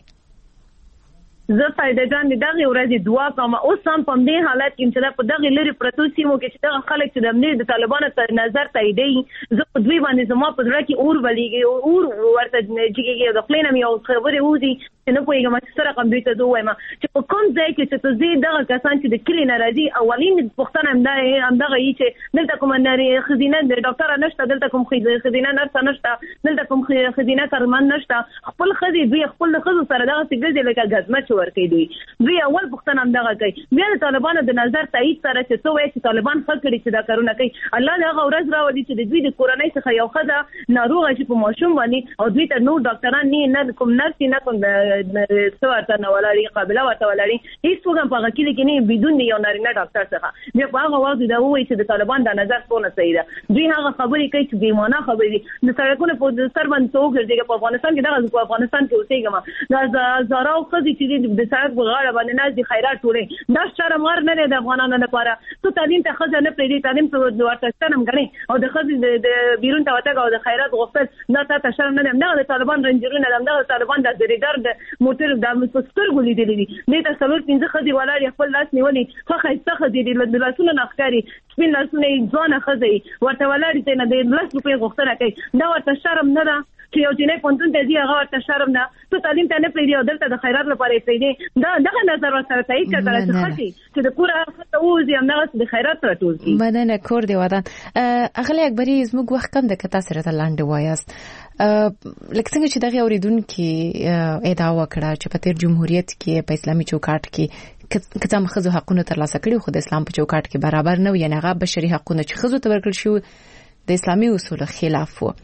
زه فائدہ جان دغه ورځې دعا کوم اوس هم په دې حالت کې چې په دغه لری پروتو سیمو کې چې دغه خلک چې د امنیت د طالبانو تر نظر تاییدي زه په دوی باندې زما په ځړه کې اور ولېږي اور ورته چې د خپلنم یو خبره وځي چې نه پوهیږم چې سره کوم دوی ته دوه وایم چې په کوم ځای کې چې ته دغه کسان چې د کلی ناراضي اولین پښتنه هم دا هم دغه یی چې دلته کوم نری خزینه د ډاکټر نشته دلته کوم خزینه نرس نشته دلته کوم خزینه کارمن نشته خپل خزي دوی خپل خزو سره دغه سګل لکه غزمه ورکې دوی دوی اول پښتنه هم دغه کوي بیا د طالبانو د نظر تایید سره چې څو وایي چې طالبان خلک لري چې دا کارونه کوي الله دغه ورځ راوړي چې د دوی د کورنۍ څخه یو خزه ناروغه شي په ماشوم باندې او دوی ته نو ډاکټران نه کوم نرس نه کوم څو ورته نه ولري قابلیت ورته ولري هیڅ څوک په هغه کې نه بدون یو نارینه ډاکټر څخه بیا په هغه وخت دا وایي چې د طالبان د نظر څونه صحیح ده دوی هغه خبرې کوي چې بیمانه خبرې د سړکونو په سر باندې څوک ګرځي په افغانستان کې دغه په افغانستان کې اوسېږم دا زارا او خزي چې د سړک په غاړه باندې ناز دي خیرات ټولې دا شرم مار نه د افغانانو لپاره ته تعلیم ته خزه نه پریدي تعلیم ته ورته ستنم غني او د خزي د بیرون ته وتاګه او د خیرات غوښتل دا ته شرم نه نه د طالبان رنجرونه د طالبان د زریدار د موټر د مستر ګولې دي نه د څلور پنځه خزي ولاړ خپل لاس نیولې خو خایسته خزي د لاسونو نخکاری سپین لاسونه ځوانه خزي ورته ولاړ دي نه د لاس روپې غوښتنه کوي دا ورته شرم نه ده چې یو جنې پونتون ته دی هغه ورته شرم نه ته تعلیم ته نه پریدي او دلته د خیرات لپاره پریدي دا دغه نظر ورسره تایید کړل چې خاطي چې د پوره خطه وځي هم دغه د خیرات راټول کی مننه کور دی ودان اغلی اکبري زموږ وخت کم د کتا سره ته لاندې وایاست لکه څنګه چې دغه اوریدونکو ادعا وکړه چې په تیر جمهوریت کې په اسلامي چوکاټ کې کته مخزو حقونه ترلاسه کړي خو د اسلام په چوکاټ کې برابر نه وي نه هغه بشري حقونه چې خزو ته ورکړل شو د اسلامي اصول خلاف وو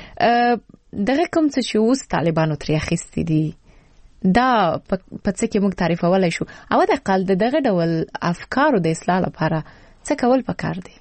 دغه کوم چې اوس طالبانو ترې اخیستي دي دا په څه کې موږ تعریفولای شو او د اقل دغه ډول افکارو د اصلاح لپاره څه کول پکار دي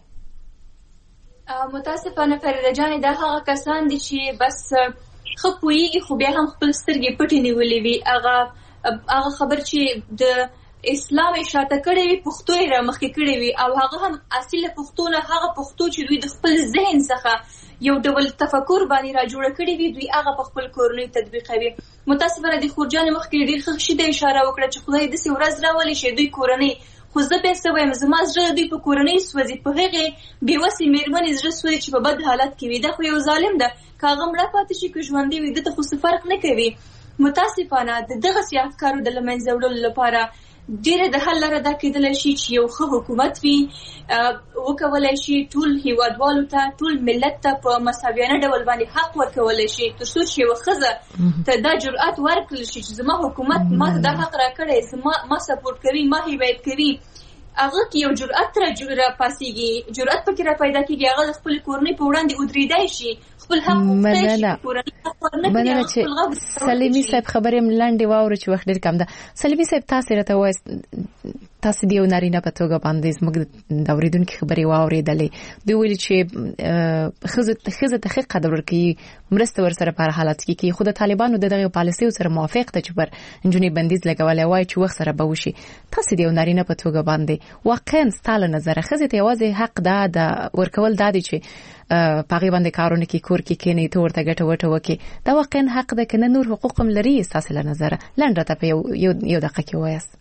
متاسفانه فريده جان دا هغه کسان دي چې بس خپويږي خو بیا هم خپل سترګې پټې نیولې وي هغه هغه خبر چې د اسلام اشاعته کړې وي پښتو یې را مخکې کړې وي او هغه هم اصل پښتو نه هغه پښتو چې دوی د خپل ذهن څخه یو ډول تفکر باندې را جوړ کړی وي دوی هغه په خپل کورنۍ تطبیقوي متاسفانه د خورجان مخکې ډیر ښه شي د اشاره وکړه چې خدای دې سي ورځ راولي شي دوی کورنۍ خو زه به څه وایم زما زړه دوی په کورنۍ سوځي په هغه بېوسې میرمنې زړه سوځي چې په بد حالت کې وي دا خو یو ظالم ده که هغه مړه پاتې شي که ژوندی وي دته خو څه فرق نه کوي متاسفانه د دغسې افکارو د له منځه وړلو لپاره ډیره د حل لاره دا کېدلی شي چې یو ښه حکومت وي وکولی شي ټول هیوادوالو ته ټول ملت ته په مساویانه ډول باندې حق ورکولی شي تر څو چې یوه ښځه ته دا جرأت ورکړل شي چې زما حکومت ما ته دا حق راکړی زما ما سپورټ کوي ما حمایت کوي هغه کې یو جرأت را جوړه پاسيږي جرأت پکې را پیدا کېږي هغه د خپل کورنۍ په وړاندې ودرېدای شي خپل حق وغوښتای شي کورنۍ حق ورنه کړي چې سلیمي صاحب خبرې ملنډې واورو چې وخت ډېر کم ده سلیمي صاحب تاسو راته وایي تاسو دی نارینه په توګه باندې زموږ د اوریدونکو خبرې واورېدلې دوی ویل چې خزه خزه ته حق قدر ورکړي مرسته ورسره په حالت کې کې خود طالبانو دغه پالیسي سره موافق ته چې پر انجونی بندیز لګولای وای چې وخت سره به وشي تاسو دی نارینه په توګه باندې واقعا ستاله نظر خزه ته یوازې حق ده د ورکول دادی چې پاغي باندې کارونه کې کور کې کینې ته ورته ګټه وټه وکي دا واقعا حق ده کنه نور حقوق هم لري تاسو له نظر لنډه ته یو یو دقیقه کې وایست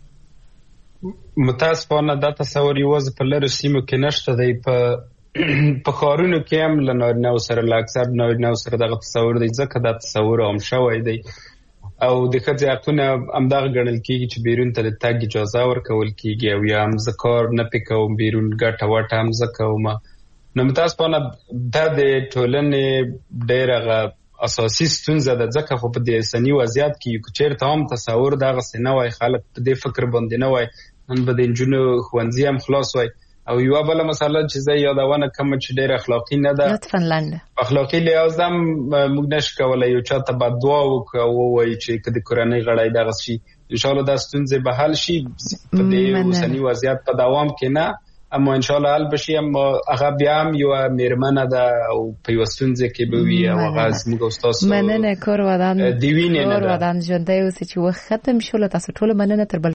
متاسفانه دا تصور یوازې په لرو سیمو کې نشته دی په په خارونو کې هم له نارینه سره له اکثر نارینه سره دغه تصور دی ځکه دا تصور هم شوی دی او د ښځې حقونه همدغه ګڼل کېږي چې بیرون ته د تګ اجازه ورکول کېږي او یا هم زه کار نه پې کوم بیرون ګټه وټه هم زه کوم نو متاسفانه دا د ټولنې ډېره اساسي ستونزه ده ځکه خو په دې سني وضعیت کې چېرته هم تصور دغسې نه وای خلک په دې فکر باندې نه وای نن به د نجونو ښوونځي هم خلاص وای او یوه بله مسله چې زه یادونه کوم چې ډېره اخلاقي نه ده لطفا لنډه اخلاقي لحاظ هم موږ نشو کولی یو چا ته بددعا وکړو او ووایي چې که د کورنۍ غړی دغه شي انشاءالله دا ستونزې به حل شي په دې اوسني وضعیت په دوام کې نه اما انشاءالله حل بشي اما هغه بیا هم یوه مېرمنه ده او په یوه ستونزه کې به وي او هغه زموږ او ستاسو مننه کور ودان د وینې نه ده کور ودان ژوندی اوسئ چې وخت ختم شو له تاسو ټولو مننه تر بل